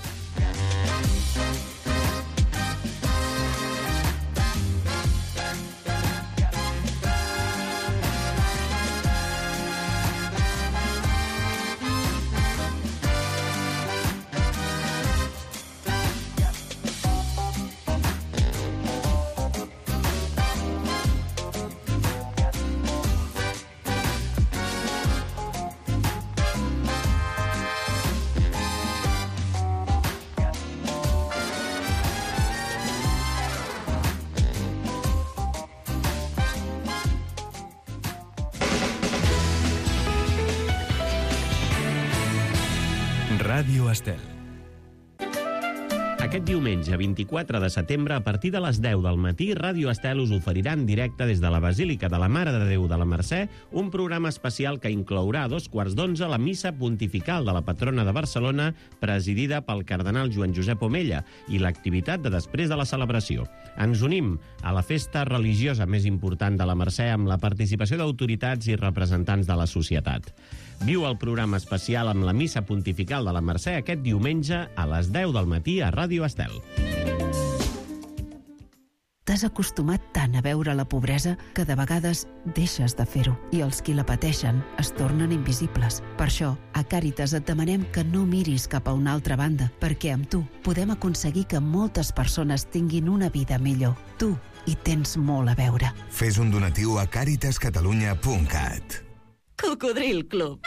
A: Ràdio Estel.
L: Aquest diumenge, 24 de setembre, a partir de les 10 del matí, Ràdio Estel us oferirà en directe des de la Basílica de la Mare de Déu de la Mercè un programa especial que inclourà a 2:15 la missa pontifical de la patrona de Barcelona, presidida pel cardenal Joan Josep Omella, i l'activitat de després de la celebració. Ens unim a la festa religiosa més important de la Mercè amb la participació d'autoritats i representants de la societat. Viu el programa especial amb la missa pontifical de la Mercè aquest diumenge a les 10 del matí a Ràdio Estel.
M: T'has acostumat tant a veure la pobresa que de vegades deixes de fer-ho i els qui la pateixen es tornen invisibles. Per això, a Càritas et demanem que no miris cap a una altra banda, perquè amb tu podem aconseguir que moltes persones tinguin una vida millor. Tu hi tens molt a veure.
N: Fes un donatiu a caritascatalunya.cat.
M: Cocodril Club.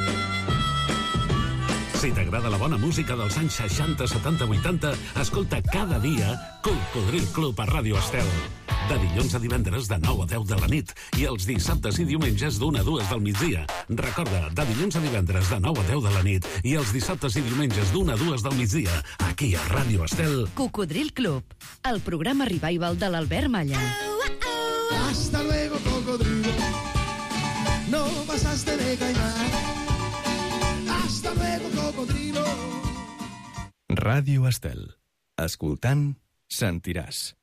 O: Si t'agrada la bona música dels anys 60, 70, 80, escolta cada dia Cocodril Club a Ràdio Estel. De dilluns a divendres de 9 a 10 de la nit i els dissabtes i diumenges d'1 a 2 del migdia. Recorda, de dilluns a divendres de 9 a 10 de la nit i els dissabtes i diumenges d'1 a 2 del migdia, aquí a Ràdio Estel.
M: Cocodril Club, el programa revival de l'Albert Malla.
P: Hasta luego, cocodrilo. No pasaste de caimán. Hasta luego, cocodrilo.
A: Ràdio Estel. Escoltant, sentiràs.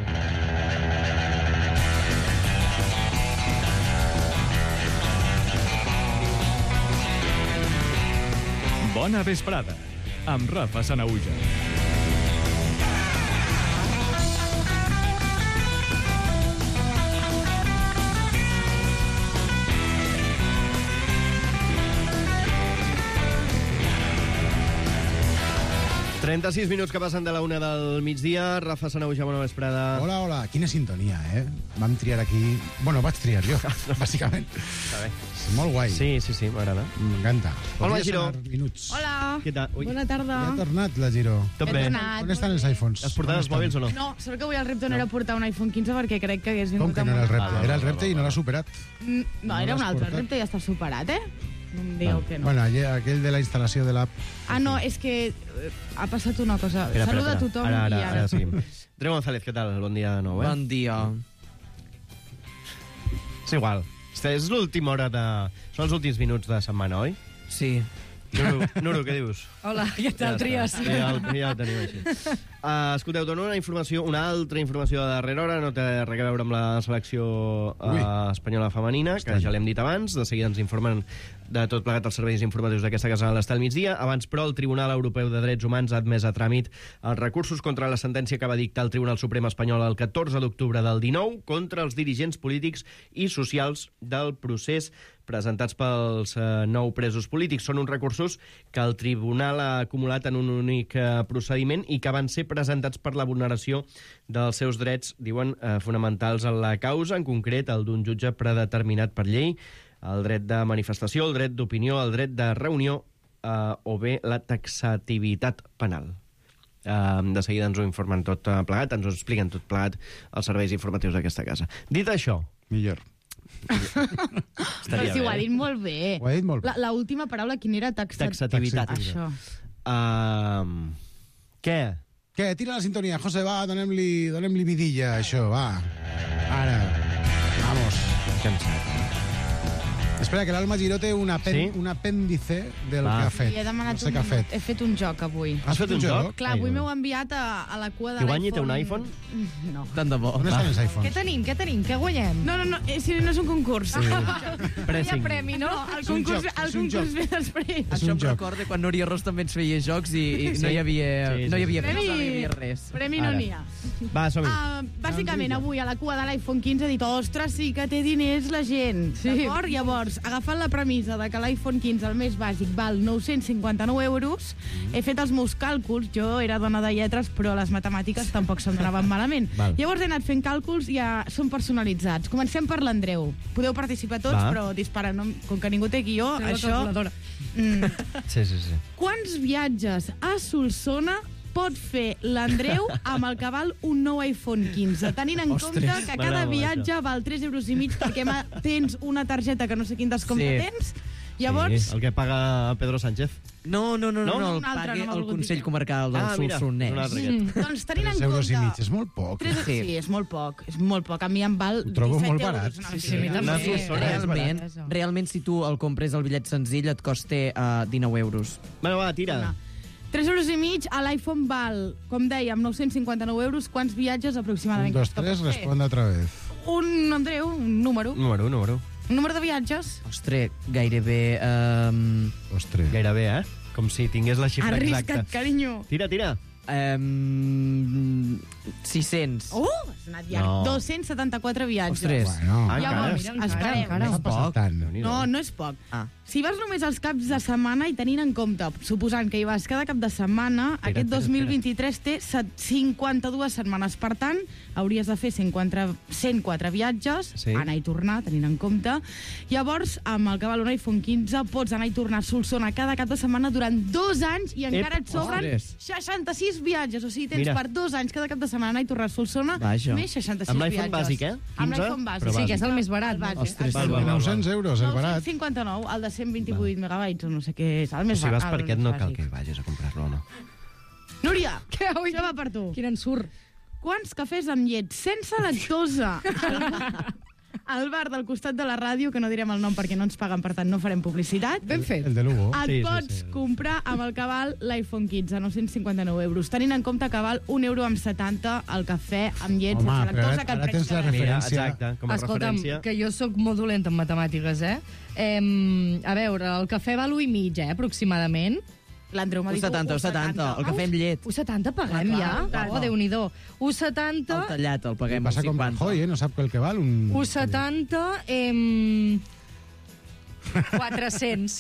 A: Bona vesprada, amb Rafa Sanahuja.
K: ...36 minuts que passen de la 1 del migdia. Rafa Sanahuja, bona vesprada.
Q: Hola, hola. Quina sintonia, eh? Vam triar aquí... Bueno, vaig triar jo, bàsicament. És molt guai.
K: Sí, m'agrada.
Q: M'encanta.
K: Hola, Giro.
H: Hola.
K: Què tal? Ui.
H: Bona tarda.
Q: Ja ha tornat, la Giro.
K: Tot bé.
Q: On estan els iPhones?
K: Has portat els mòbils o no?
H: No, sort que avui el repte no era portar un iPhone 15 perquè crec que hagués vingut...
Q: Com que no era el repte? Era el repte i no l'ha superat.
H: No, era un altre. El repte ja està superat, eh? No em digueu que no.
Q: Bueno, aquell de la instal·lació de l'app...
H: Ah, no, és que ha passat una cosa. Saluda a tothom i
K: ara seguim. Andreu González, què tal? Bon dia de nou, eh?
R: Bon dia.
K: És igual. És l'última hora de... Són els últims minuts de setmana, oi?
R: Sí.
K: Nuro, què dius?
H: Hola, què tal, Trias?
K: Ja el tenim així. Escolteu, dono una altra informació de darrera hora, no té res a veure amb la selecció espanyola femenina, que ja l'hem dit abans. De seguida ens informen de tot plegat els serveis informatius d'aquesta casa a l'Estel Migdia. Abans, però, el Tribunal Europeu de Drets Humans ha admès a tràmit els recursos contra la sentència que va dictar el Tribunal Suprem espanyol el 14 d'octubre del 19 contra els dirigents polítics i socials del procés presentats pels 9 presos polítics. Són uns recursos que el Tribunal ha acumulat en un únic procediment i que van ser presentats per la vulneració dels seus drets, diuen, fonamentals en la causa, en concret el d'un jutge predeterminat per llei, el dret de manifestació, el dret d'opinió, el dret de reunió o bé la taxativitat penal. De seguida ens ho informen tot plegat, ens ho expliquen tot plegat els serveis informatius d'aquesta casa. Dit això...
Q: Millor.
H: Però si ho ha dit molt bé.
Q: Ho ha dit molt bé.
H: L'última paraula, quina era?
K: Taxativitat.
H: Això.
K: Què?
Q: Què? Tira la sintonia. José, va, donem-li vidilla, això, va. Ara. Vamos.
K: Cansat.
Q: Espera, que l'Alma Giró té un apèndice del que ha fet.
H: He demanat
Q: no sé què ha fet.
H: He fet un joc avui.
K: Has fet un joc?
H: Clar, avui m'heu enviat a la cua de
K: l'iPhone. Que
H: guanyi
K: té un iPhone?
H: No.
R: Tant de bo.
Q: On estan els iPhones?
H: Què tenim? Què guanyem? No, si no és un concurs.
K: Sí.
H: No hi ha premi, no? El concurs ve després.
R: Això em recorda quan Núria Ros també ens feia jocs i no hi havia res.
H: Premi no n'hi ha.
K: Va, som-hi.
H: Bàsicament, avui a la cua de l'iPhone 15 he dit, ostres, sí que té diners la gent. D'acord? Llavors, agafant la premissa de que l'iPhone 15, el més bàsic, val 959 euros, he fet els meus càlculs. Jo era dona de lletres, però les matemàtiques tampoc se'm donaven malament. Llavors he anat fent càlculs i ja són personalitzats. Comencem per l'Andreu. Podeu participar tots, però dispara, no? Com que ningú té guió, això...
K: Sí.
H: Quants viatges a Solsona pot fer l'Andreu amb el que val un nou iPhone 15, tenint en compte que cada viatge val 3,5 euros perquè tens una targeta que no sé quin descompte tens. Llavors...
K: Sí, el que paga Pedro Sánchez.
R: No, el paga el Consell Comarcal del Solsonès.
H: Doncs tenint en compte...
Q: 3,5 euros, és molt poc.
H: Sí, és molt poc. A mi em val 17 euros.
Q: Ho trobo molt barat.
R: Realment, si tu el compres el bitllet senzill, et costa 19 euros.
K: Bueno, va, tira.
H: 3,5 euros, a l'iPhone val, com dèiem, 959 euros. Quants viatges aproximadament?
Q: 1, 2, 3, responde otra vez.
H: Andreu, un número.
K: Número.
H: Número de viatges?
R: Ostres, gairebé...
K: Gairebé, eh? Com si tingués la xifra exacta.
H: Arrisca't, carinyo.
K: Tira.
R: 600.
S: Has anat llarg.
R: No.
S: 274 viatges.
R: Ostres.
Q: Bueno,
S: Llavors, espereu.
Q: no és poc.
S: No és poc. Si vas només els caps de setmana i tenint en compte, suposant que hi vas cada cap de setmana, aquest 2023 té 52 setmanes. Per tant, hauries de fer 104 viatges, anar i tornar, tenint en compte. Llavors, amb el que val un iPhone 15, pots anar i tornar a Solsona cada cap de setmana durant 2 anys i encara et sobren 66 viatges. O sigui, tens per 2 anys cada cap de setmana anar i tornar a Solsona, més 66
K: amb
S: viatges.
K: l'iPhone bàsic,
S: Amb l'iPhone bàsic.
H: Sí, que és el més barat.
S: Ostres,
Q: 900 euros, el barat.
S: 959, el de 128 megabytes, o no sé què és, el més
K: Si vas
S: barat.
K: per aquest no cal que vagis a comprar-lo, home.
S: Núria, això va per tu.
H: Quin ensurt.
S: Quants cafès amb llet sense lactosa al bar del costat de la ràdio, que no direm el nom perquè no ens paguen, per tant no farem publicitat.
H: Ben fet.
Q: El de Lugo.
S: Et pots comprar amb el que val l'iPhone 15, 959 euros, tenint en compte que val 1,70 € el cafè amb llet sense lactosa, que el prec
Q: tens la referència.
K: Exacte, com a
H: Escolta'm,
K: referència.
H: que jo sóc molt dolenta en matemàtiques, a veure, el cafè val 1,5, aproximadament.
S: L'Andreu m'ha dit
R: 1,70, el cafè amb llet.
H: 1,70 paguem ja? Oh, Déu-n'hi-do. 1,70...
R: El tallat el paguem
Q: Passa com Rajoy, no sap el que val un...
H: 1,70... 400.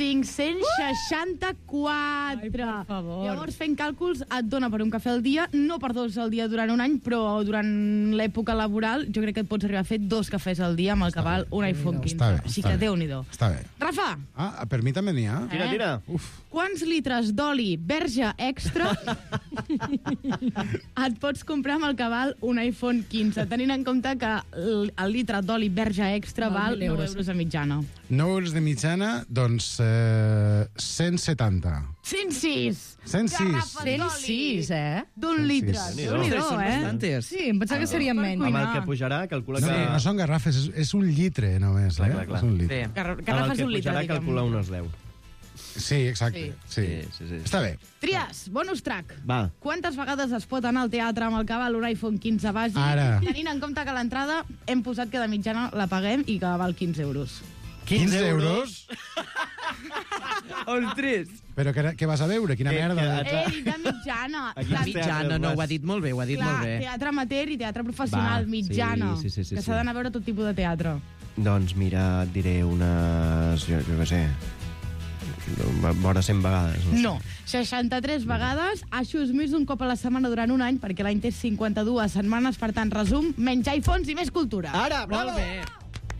S: 564.
H: Ai, per favor.
S: Llavors, fent càlculs, et dona per un cafè al dia, no per 2 al dia durant un any, però durant l'època laboral jo crec que et pots arribar a fer 2 cafès al dia amb el que val un iPhone 15.
Q: Està bé,
S: Així
Q: està
S: que
Q: bé.
S: Déu-n'hi-do.
Q: Està bé.
S: Rafa!
Q: Per mi també n'hi ha.
K: Tira.
S: Quants litres d'oli verge extra et pots comprar amb el que val un iPhone 15, tenint en compte que el litre d'oli verge extra val 9 euros a mitjana.
Q: 9 euros de mitjana, doncs 170.
S: 106!
Q: 106.
H: 106,
S: D'un litre.
K: Déu-n'hi-do.
S: Déu-n'hi-do,
H: Sí, em pensava que serien menys.
K: Amb el que pujarà, calcula que...
Q: No són garrafes, és un litre només.
K: Clar.
Q: És un litre.
S: Garrafes un litre,
K: pujarà,
S: diguem.
K: calcula unos 10.
Q: Sí, exacte. Sí. Està bé.
S: Trias, bonus track.
K: Va.
S: Quantes vegades es pot anar al teatre amb el que val un iPhone 15 bàsic?
Q: Ara.
S: Tenint en compte que l'entrada hem posat que de mitjana la paguem i que val 15 euros.
Q: 15 euros?
R: Ostres!
Q: Però què vas a veure? Quina merda.
S: Ei, de mitjana.
R: La mitjana, no, ho ha dit molt bé, ho ha dit
S: Clar,
R: molt bé.
S: teatre amateur i teatre professional, mitjana.
K: sí,
S: que s'ha d'anar a veure tot tipus de teatre.
K: Doncs mira, et diré unes... Jo què sé... Vora 100 vegades.
S: No, 63 vegades. Això és més d'un cop a la setmana durant un any, perquè l'any té 52 setmanes. Per tant, resum, menys iPhones i més cultura.
K: Ara, bravo!
R: Molt bé.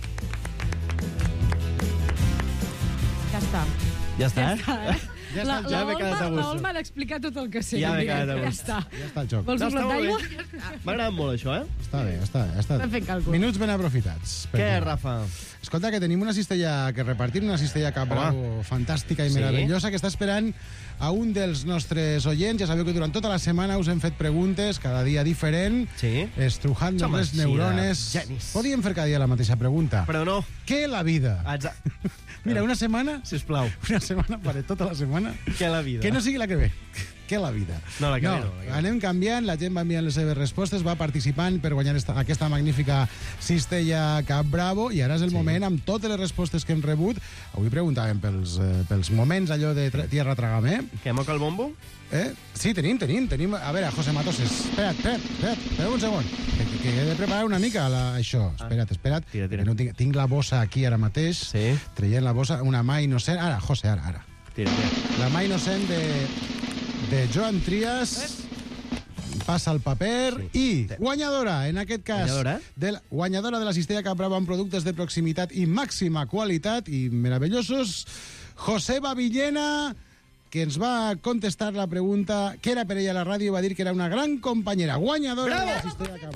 S: Ja està.
K: Ja està?
H: Ja m'he quedat a gust. La Olma ha d'explicar tot el que sé.
K: Ja m'he quedat a gust.
H: Ja està.
Q: Ja està el joc.
H: Vols un glop d'aigua?
K: M'ha agradat molt això,
Q: Està bé, està bé.
S: Estem fent càlcul.
Q: Minuts ben aprofitats.
K: Què, Rafa?
Q: Escolta, que tenim una cistella que repartir, una cistella Cap Bravo fantàstica i meravellosa, que està esperant a un dels nostres oients. Ja sabeu que durant tota la setmana us hem fet preguntes, cada dia diferent, estrujant les neurones. Podíem fer cada dia la mateixa pregunta.
K: Però no.
Q: Què la vida?
K: Exacte.
Q: Mira, una setmana...
K: Sisplau.
Q: Una setmana, per tota la setmana.
K: Què la vida?
Q: Que no sigui la que ve. Què la vida?
K: No, la que ve no.
Q: Anem canviant, la gent va enviant les seves respostes, va participant per guanyar aquesta magnífica cistella Cap Bravo, i ara és el moment, amb totes les respostes que hem rebut. Avui preguntàvem pels moments allò de Tierra Trágame.
K: Que moca el bombo?
Q: Sí, tenim. A veure, José Matoses, espera't un segon. Que he de preparar una mica això. Espera't.
K: Tira.
Q: No tinc la bossa aquí ara mateix.
K: Sí.
Q: Traient la bossa, una mà innocent. Ara, José, ara.
K: Tira.
Q: La mà innocent de Joan Trias. Passa el paper i guanyadora, en aquest cas, guanyadora de la cistella Cap Bravo amb productes de proximitat i màxima qualitat i meravellosos, Joseba Villena, que ens va contestar la pregunta què era per ella la ràdio i va dir que era una gran companyera. Guanyadora de la cistella Cap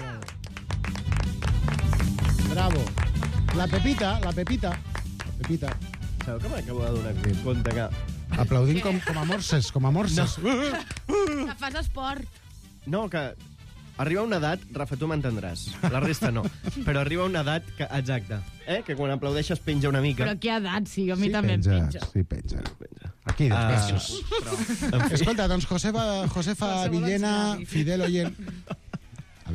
Q: Bravo. Bravo. La Pepita.
K: Sabeu que m'acabo de donar compte que...
Q: Aplaudint com a morses.
S: Que fas esport.
K: No, que arriba una edat, Rafa, tu m'entendràs, la resta no, però arriba una edat que, exacte, que quan aplaudeixes penja una mica.
S: Però què edat, sí, a mi també em penja.
Q: Sí, penja. Aquí, després. Escolta, doncs Josefa Villena, fidel oient... A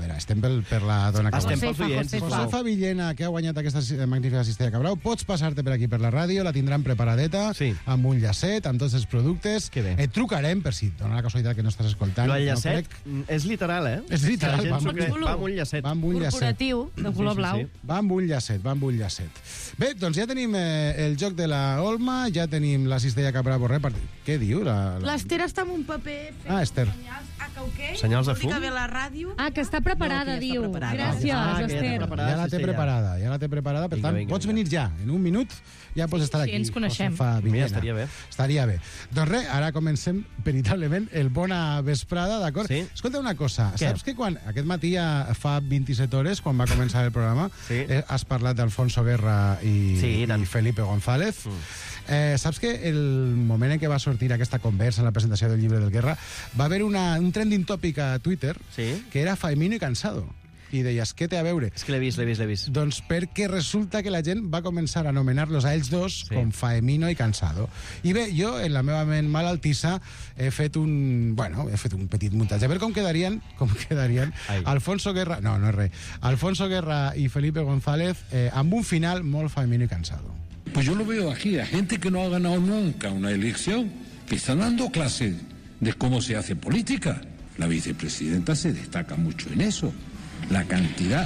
Q: veure, estem per la dona que
K: Estem pels oients, sisplau.
Q: Josefa Villena, que ha guanyat aquesta magnífica cistella Cabrau, pots passar-te per aquí per la ràdio, la tindran preparadeta, amb un llacet, amb tots els productes. Et trucarem, per si dona la casualitat que no estàs escoltant.
K: El llacet és literal, eh?
Q: És literal,
K: va amb un llacet.
S: Corporatiu, de color blau.
Q: Va amb un llacet. Bé, doncs ja tenim el joc de la Olma, ja tenim la cistella Cabrau repartida. Què diu?
S: L'Ester està amb un paper fent
Q: Esther.
K: Senyals de fum?
S: Bé la ràdio.
J: Que està preparada, diu. Gràcies, Esther.
Q: Ja la té preparada, per tant, pots venir ja, en un minut, ja pots estar aquí.
J: Sí, ens coneixem.
Q: Mira,
K: estaria bé.
Q: Doncs res, ara comencem veritablement el Bona Vesprada, d'acord? Sí. Escolta una cosa, saps que quan aquest matí, fa 27 hores, quan va començar el programa, has parlat d'Alfonso Guerra i Felipe González. Saps que el moment en què va sortir aquesta conversa en la presentació del llibre del Guerra va haver un trending topic a Twitter que era Faemino y Cansado. I deies, què té a veure?
K: És que l'he vist.
Q: Doncs perquè resulta que la gent va començar a anomenar-los a ells dos com Faemino i Cansado. I bé, jo, en la meva ment malaltissa, he fet un petit muntatge. A veure com quedarien Alfonso Guerra... No és res. Alfonso Guerra i Felipe González amb un final molt Faemino y Cansado.
T: Pues yo lo veo aquí, a gente que no ha ganado nunca una elección, que están dando clases de cómo se hace política. La vicepresidenta se destaca mucho en eso. La cantidad.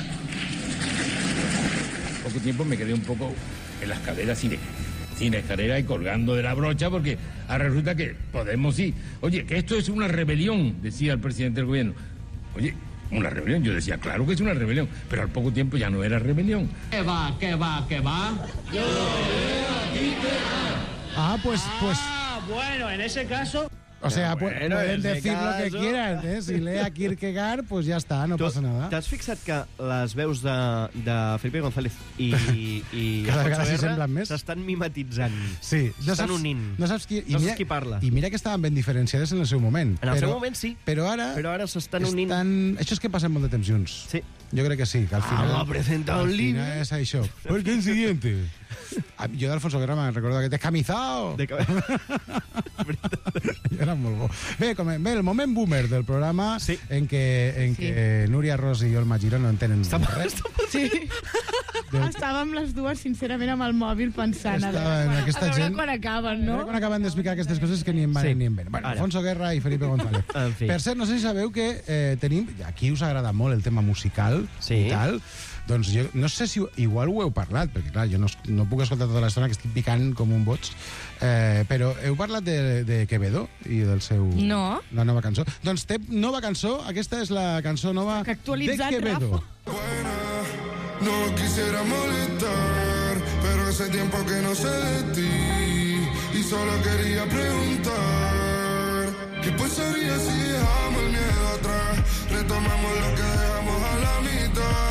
T: Poco tiempo me quedé un poco en las caderas sin escalera y colgando de la brocha, porque ahora resulta que Podemos sí. Oye, que esto es una rebelión, decía el presidente del gobierno. Oye, una rebelión. Yo decía, claro que es una rebelión, pero al poco tiempo ya no era rebelión.
U: ¿Qué va?
T: Yo aquí
Q: pues...
U: bueno, en ese caso...
Q: O sea, pueden decir lo que quieran, ¿eh? Si lea Kierkegaard, pues ya está, no pasa nada.
K: T'has fixat que les veus de Felipe González i
Q: cada vegada s'hi
K: Alfonso
Q: semblen més?
K: s'estan mimetitzant.
Q: Sí.
K: S'estan unint.
Q: No saps qui
K: parla.
Q: I mira que estaven ben diferenciades en el seu moment.
K: En el seu moment sí,
Q: però ara
K: s'estan unint.
Q: Això és que passen molt de temps junts.
K: Sí.
Q: Jo crec que sí, que al final...
K: presentar un
Q: libro. Al final és això. ¿Por qué el siguiente? Jo d'Alfonso Guerra me'n recordo que descamisado. Era molt bo. Bé, el moment boomer del programa en què Núria Ros i Olma Giró no entenen res.
S: Sí. Estàvem les dues, sincerament, amb el mòbil pensant a veure quan acaben, no?
Q: Quan acaben d'explicar aquestes coses que ni en van ni en ven. Bueno, Alfonso Guerra i Felipe González. Per cert, no sé si sabeu que tenim... Aquí us agrada molt el tema musical i tal. Doncs jo no sé si igual ho heu parlat, perquè clar, jo no puc escoltar tota l'estona, que estic picant com un boig, però heu parlat de Quevedo i del seu...
S: No.
Q: La nova cançó. Doncs té nova cançó, aquesta és la cançó nova de Quevedo.
V: No quisiera molestar, pero hace tiempo que no sé de ti y solo quería preguntar ¿qué pasaría si dejamos el miedo atrás? Retomamos lo que dejamos a la mitad.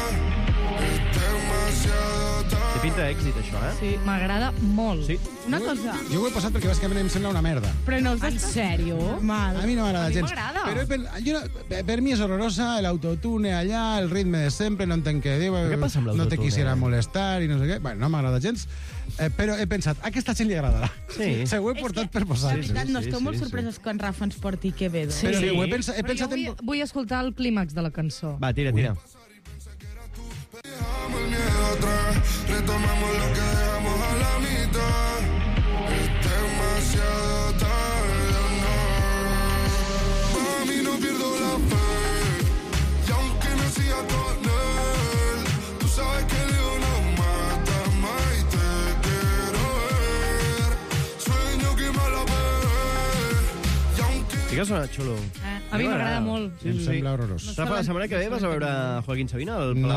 K: Té pinta d'èxit, això, eh?
S: Sí, m'agrada molt.
K: Sí.
S: Una cosa...
Q: Jo ho he passat perquè bàsicament em sembla una merda.
S: Però no en sèrio?
Q: Mal. A mi no m'agrada gens.
S: m'agrada.
Q: Però per mi és horrorosa, el autotune allà, el ritme de sempre, no entenc què diu.
K: Què passa amb l'autotune?
Q: No te quisiera molestar i no sé què. Bueno, no m'agrada gens. Però he pensat, a aquesta gent li agradarà.
K: Sí.
Q: Se ho he portat per posar.
S: De veritat, no esteu molt sorpreses quan Rafa ens porti Quevedo.
Q: Però ho he pensat...
H: Però jo vull escoltar el clímax de la cançó.
K: Va, tira.
V: Retomamos lo que dejamos a la mitad. Es demasiado tarde, no. Para mí no pierdo la fe. Y aunque no siga con él, tú sabes que Dios no mata más y te quiero ver. Sueño que me la ve. Y aunque...
K: Sí que ha sonat xulo.
H: A mi m'agrada molt.
Q: Sí. Em sembla horrorós.
K: Rafa, la setmana que ve vas a veure Joaquín Sabina?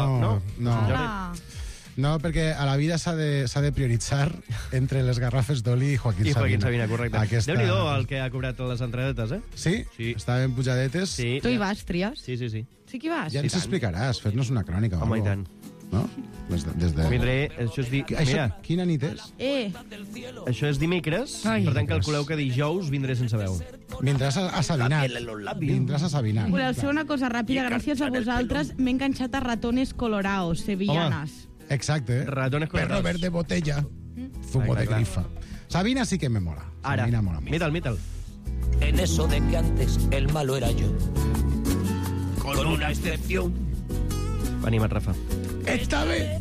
Q: No, perquè a la vida s'ha de prioritzar entre les garrafes d'oli i Joaquín Sabina.
K: I Joaquín Sabina, correcte. Déu-n'hi-do el que ha cobrat les entradetes, eh?
Q: Sí? Estaven pujadetes.
K: Sí.
S: Tu hi vas, Trias?
K: Sí.
S: Sí que hi vas?
Q: Ja ens explicaràs, fes-nos una crònica.
K: Home, i tant.
Q: No?
K: Vindré, això és mira,
Q: quina nit és?
K: Això és dimecres, per tant calculeu que dijous vindré sense veu.
Q: Vindràs a Sabinat. Vindràs a Sabinat.
S: Voleu fer una cosa ràpida? Gràcies a vosaltres m'he enganxat a Ratones Colorados, sevillanes.
Q: Exacte.
K: Ratones Colorados.
Q: Perro verde botella. Zumo de grifa. Sabina sí que me mola.
K: Ara,
Q: Sabina mola.
K: metal.
U: En eso de que antes el malo era yo, con una excepción,
K: Venim, Rafa.
Q: Esta vez.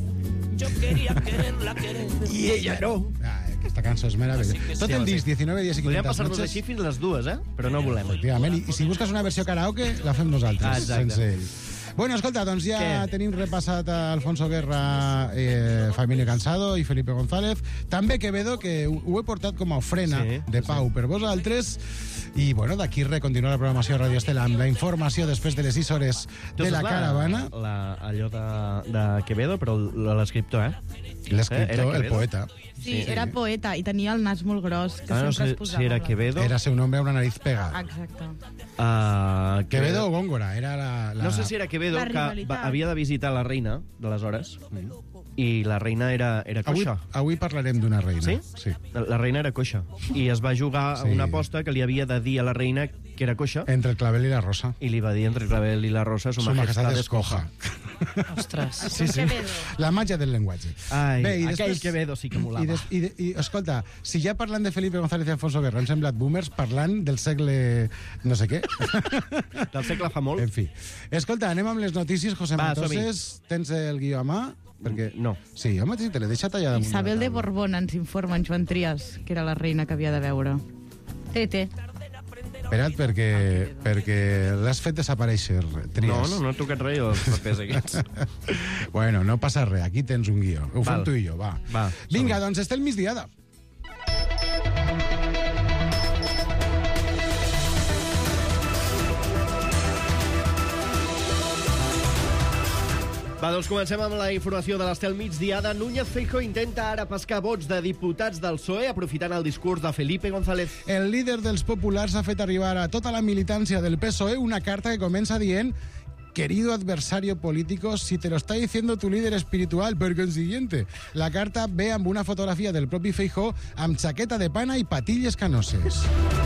K: I ella no.
Q: Aquesta cançó és meravellosa. Tot el disc, 19 dies i 500
K: Podríem passar-nos
Q: noches.
K: així fins les 2, però no volem.
Q: Efectivament, i si busques una versió karaoke, la fem nosaltres,
K: Exacte.
Q: sense ell. Bueno, escolta, doncs ja
K: Què?
Q: tenim repassat a Alfonso Guerra, Família Cansado i Felipe González. També Quevedo, que ho he portat com a ofrena de pau per vosaltres. I, bueno, d'aquí continuar la programació de Radio Estel amb la informació després de les 6 hores de la caravana.
K: Allò de Quevedo, però l'escriptor,
Q: L'escriptor, el poeta.
S: Sí, era poeta i tenia el nas molt gros, que sempre es posava.
K: Si era Quevedo...
Q: Era seu nombre, una nariz pega.
S: Exacte.
Q: Quevedo o Góngora, era la...
K: No sé si era Quevedo,
S: La
K: que
S: rivalitat.
K: havia de visitar la reina, d'aleshores, i la reina era coixa.
Q: Avui parlarem d'una reina.
K: Sí?
Q: Sí.
K: La reina era coixa. I es va jugar a una aposta que li havia de dir a la reina que era coixa.
Q: Entre el clavel i la rosa.
K: I li va dir entre el clavel i la rosa, su majestad es coja.
H: Ostres.
Q: Sí, sí. La màgia del llenguatge.
K: Ai,
Q: Bé, i
K: aquell
Q: després-
K: Quevedo sí que molava.
Q: I, escolta, si ja parlant de Felipe González i Alfonso Guerra hem semblat boomers, parlant del segle... no sé què.
K: Del segle fa molt.
Q: En fi. Escolta, anem amb les notícies, José
K: Va,
Q: Matoses. Tens el guió a mà? Perquè...
K: No.
Q: Sí, home, sí, te l'he deixat allà damunt.
S: Isabel de Borbón ens informa en Joan Trias, que era la reina que havia de veure. Té.
Q: Espera't, perquè l'has fet desaparèixer, Trias.
K: No he tocat res, els papers aquests.
Q: Bueno, no passa res, aquí tens un guió. Ho fem
K: Val.
Q: tu i jo, va. Vinga, doncs està el migdiada.
K: Va, doncs comencem amb la informació de l'Estel migdiada. Núñez Feijóo intenta ara pescar vots de diputats del PSOE aprofitant el discurs de Felipe González.
Q: El líder dels populars ha fet arribar a tota la militància del PSOE una carta que comença dient: querido adversario político, si te lo está diciendo tu líder espiritual, por consiguiente. La carta ve amb una fotografia del propi Feijóo amb xaqueta de pana i patilles canoses.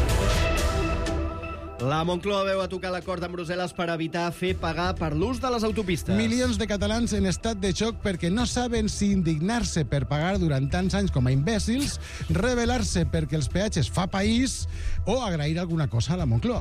K: La Moncloa veu a tocar l'acord amb Brussel·les per evitar fer pagar per l'ús de les autopistes.
Q: Milions de catalans en estat de xoc perquè no saben si indignar-se per pagar durant tants anys com a imbècils, rebel·lar-se perquè els peatges fa país o agrair alguna cosa a la Moncloa.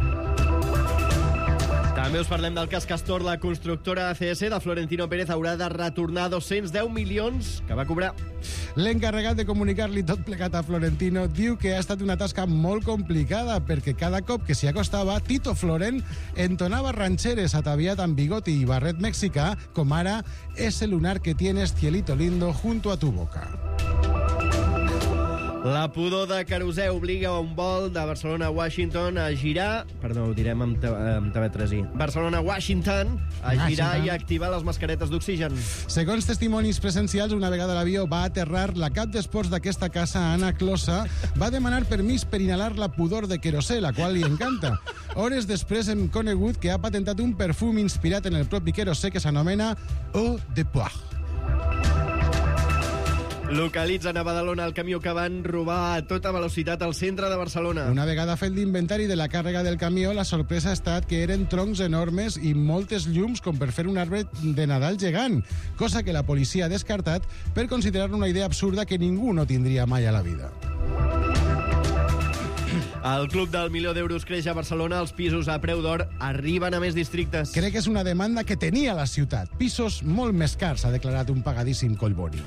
K: També us parlem del cas Castor. La constructora ACS de Florentino Pérez haurà de retornar 210 milions que va cobrar.
Q: L'encarregat de comunicar-li tot plegat a Florentino diu que ha estat una tasca molt complicada perquè cada cop que s'hi acostava, Tito Florent entonava rancheres ataviat amb bigoti i barret mexicà, com ara «Ese lunar que tienes, cielito lindo, junto a tu boca».
K: La pudor de querosè obliga a un vol de Barcelona a Washington a girar... Perdó, ho direm amb TV3i. Barcelona-Washington a girar i a activar les mascaretes d'oxigen.
Q: Segons testimonis presencials, una vegada l'avió va aterrar, la cap d'esports d'aquesta casa, Anna Closa, va demanar permís per inhalar la pudor de querosè, la qual li encanta. Hores després hem conegut que ha patentat un perfum inspirat en el propi querosè que s'anomena Eau de Poire.
K: Localitzen a Badalona el camió que van robar a tota velocitat al centre de Barcelona.
Q: Una vegada fet l'inventari de la càrrega del camió, la sorpresa ha estat que eren troncs enormes i moltes llums com per fer un arbre de Nadal gegant, cosa que la policia ha descartat per considerar una idea absurda que ningú no tindria mai a la vida.
K: El Club del Milió d'Euros creix a Barcelona. Els pisos a preu d'or arriben a més districtes.
Q: Crec que és una demanda que tenia la ciutat. Pisos molt més cars, ha declarat un pagadíssim Collboni.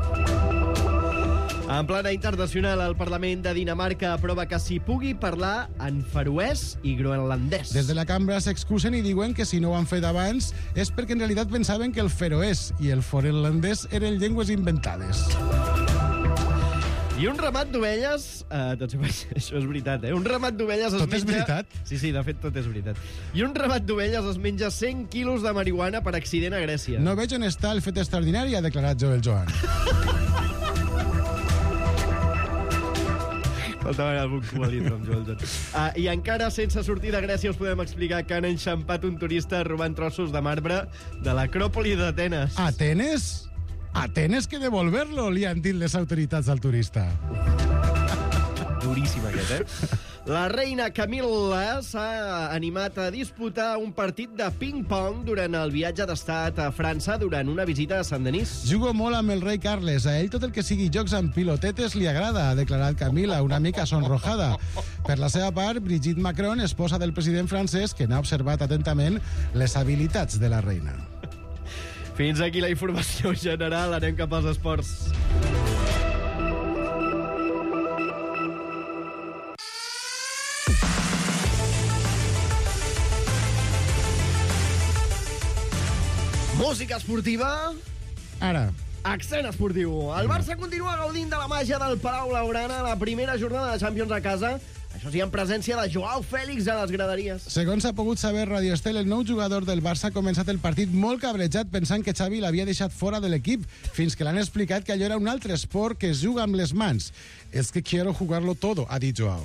K: En plana internacional, el Parlament de Dinamarca aprova que s'hi pugui parlar en feroès i groenlandès.
Q: Des de la cambra s'excusen i diuen que si no ho han fet abans és perquè en realitat pensaven que el feroès i el forelandès eren llengües inventades.
K: I un ramat d'ovelles... això és veritat, Un ramat d'ovelles es menja...
Q: Tot és veritat?
K: Sí, de fet, tot és veritat. I un ramat d'ovelles es menja 100 quilos de marihuana per accident a Grècia.
Q: No veig on està el fet extraordinari, ha declarat Joel Joan.
K: Faltava algun coalit amb Joel Joan. I encara sense sortir de Grècia us podem explicar que han enxampat un turista robant trossos de marbre de l'Acròpoli d'Atenes.
Q: Atenes? Atenes que devolver-lo, li han dit les autoritats al turista.
K: Duríssim aquest, La reina Camil·la s'ha animat a disputar un partit de ping-pong durant el viatge d'estat a França durant una visita a Saint-Denis.
Q: Jugo molt amb el rei Carles. A ell tot el que sigui jocs amb pilotetes li agrada, ha declarat Camila, una mica sonrojada. Per la seva part, Brigitte Macron, esposa del president francès, que n'ha observat atentament les habilitats de la reina.
K: Fins aquí la informació general. Anem cap als esports. Música esportiva.
Q: Ara.
K: Accent esportiu. El Barça continua gaudint de la màgia del Palau Blaugrana a la primera jornada de Champions a casa. Això sí, en presència de Joao Félix a les graderies.
Q: Segons ha pogut saber Radio Estel, el nou jugador del Barça ha començat el partit molt cabrejat pensant que Xavi l'havia deixat fora de l'equip, fins que l'han explicat que allò era un altre esport que es juga amb les mans. És que quiero jugarlo todo, ha dit Joao.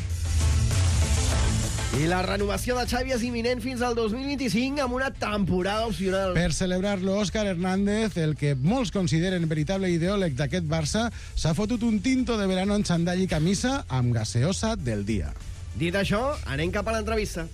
K: I la renovació de Xavi és imminent fins al 2025 amb una temporada opcional.
Q: Per celebrar-lo, Óscar Hernández, el que molts consideren veritable ideòleg d'aquest Barça, s'ha fotut un tinto de verano en xandall i camisa amb gaseosa del dia.
K: Dit això, anem cap a l'entrevista.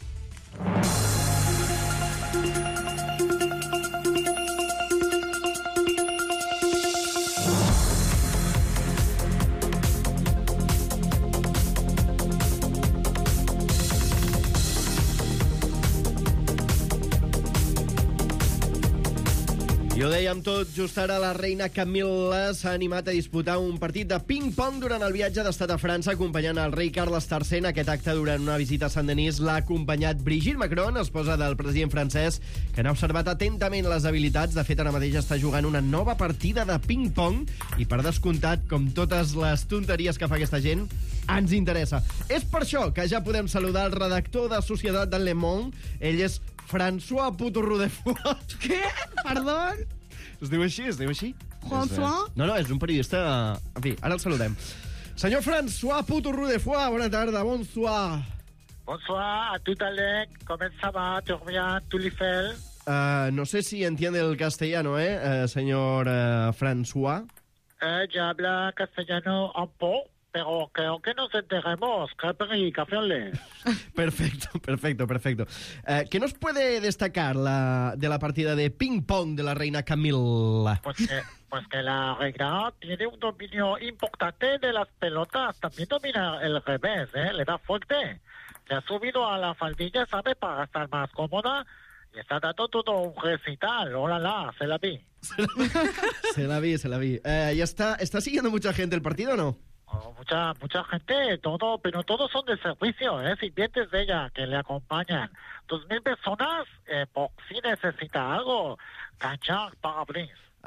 K: I ho dèiem tot, just ara la reina Camil·la s'ha animat a disputar un partit de ping-pong durant el viatge d'estat a França, acompanyant el rei Carles III. En aquest acte, durant una visita a Saint-Denis, l'ha acompanyat Brigitte Macron, esposa del president francès, que n'ha observat atentament les habilitats. De fet, ara mateix està jugant una nova partida de ping-pong i, per descomptat, com totes les tonteries que fa aquesta gent, ens interessa. És per això que ja podem saludar el redactor de Societat del Le Monde. Ell és François Putorrodefort.
S: Què? Perdó?
K: Es diu així, es diu així.
S: François?
K: No, és un periodista... En fi, ara el saludem. Senyor François Putorrodefort, bona tarda, bonsoir.
D: Bonsoir a tout Alec, comment ça va, tout bien, tout l'Eiffel?
K: No sé si entiende el castellano, señor François.
D: Ya habla castellano un poco. Pero creo que nos enteremos. Café Olé.
K: Perfecto. ¿Qué nos puede destacar de la partida de ping-pong de la reina Camilla?
D: Pues que la reina tiene un dominio importante de las pelotas. También domina el revés, le da fuerte. Se ha subido a la faldilla, ¿sabe? Para estar más cómoda. Y está dando todo un recital. ¡Hola, se la vi!
K: Se la vi. ¿Y está siguiendo mucha gente el partido o no?
D: Mucha gente, pero todos son de servicio, sirvientes de ella que le acompañan. 2,000 personas, por si necesita algo, cancha, parabris.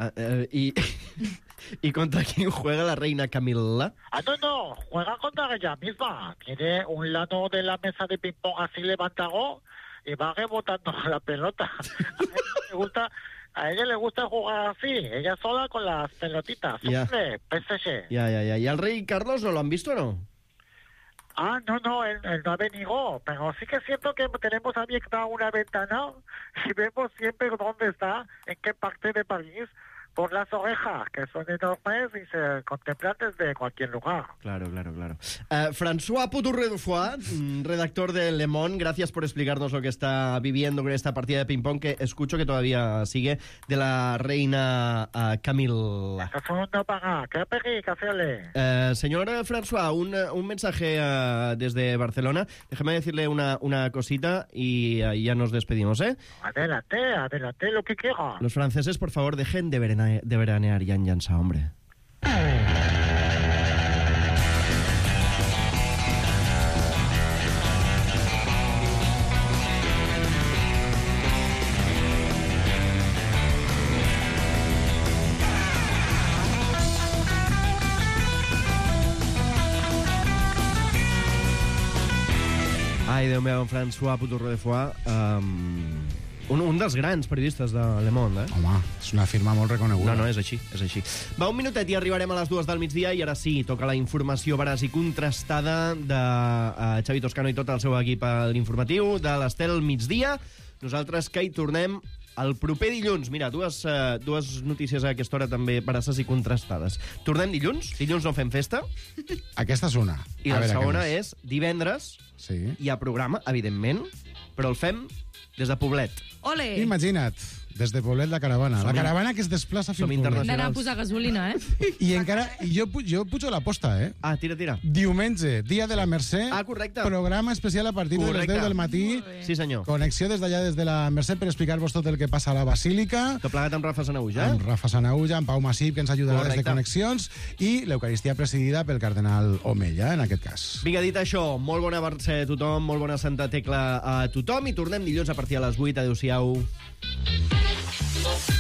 K: ¿Y contra quién juega la reina Camilla?
D: No, juega contra ella misma. Tiene un lado de la mesa de ping-pong así levantado y va rebotando la pelota. A ella le gusta jugar así, ella sola con las pelotitas. Hombre, PSG.
K: Ya. ¿Y al rey Carlos no lo han visto o no?
D: No, él no ha venido, pero sí que siento que tenemos abierta una ventana y vemos siempre dónde está, en qué parte de París, por las orejas, que son enormes y se contemplan desde cualquier lugar.
K: Claro. François Putorredefort, redactor de Le Monde, gracias por explicarnos lo que está viviendo con esta partida de ping-pong que escucho que todavía sigue, de la reina Camilla. Señor François, un mensaje desde Barcelona. Déjeme decirle una cosita y ya nos despedimos,
D: Adelante, lo que quiera.
K: Los franceses, por favor, dejen de veranear ya en Llançà, hombre. Ai, Déu meu, François Putorredefort, un dels grans periodistes de Le Monde,
Q: Home, és una firma molt reconeguda.
K: No, és així. Va, un minutet i arribarem a les 2 del migdia i ara sí, toca la informació veraç i contrastada de Xavi Toscano i tot el seu equip a l'informatiu de l'Estel Migdia. Nosaltres que hi tornem el proper dilluns. Mira, dues notícies a aquesta hora també veraces i contrastades. Tornem dilluns no fem festa.
Q: Aquesta és una.
K: I la segona és divendres.
Q: Sí.
K: Hi ha programa, evidentment, però el fem des de Poblet.
S: Ole!
Q: Imagina't, Des de Poblet, la caravana. La caravana que es desplaça fins a Poblet.
H: Hem d'anar a posar gasolina,
Q: I encara... jo pujo l'aposta,
K: Tira.
Q: Diumenge, dia de la Mercè.
K: Correcte.
Q: Programa especial a partir de les 10 del matí.
K: Sí, senyor.
Q: Connexió des d'allà, des de la Mercè, per explicar-vos tot el que passa a la Basílica.
K: Tot plegat amb Rafa Sanahuja.
Q: Amb Rafa Sanahuja, amb Pau Massip, que ens ajudarà des de Connexions, i l'Eucaristia presidida pel cardenal Omella, en aquest cas.
K: Vinga, dit això, molt bona Mercè a tothom, molt bona Santa Tecla a tothom, i tornem dilluns a partir de les 8. Adéu-siau.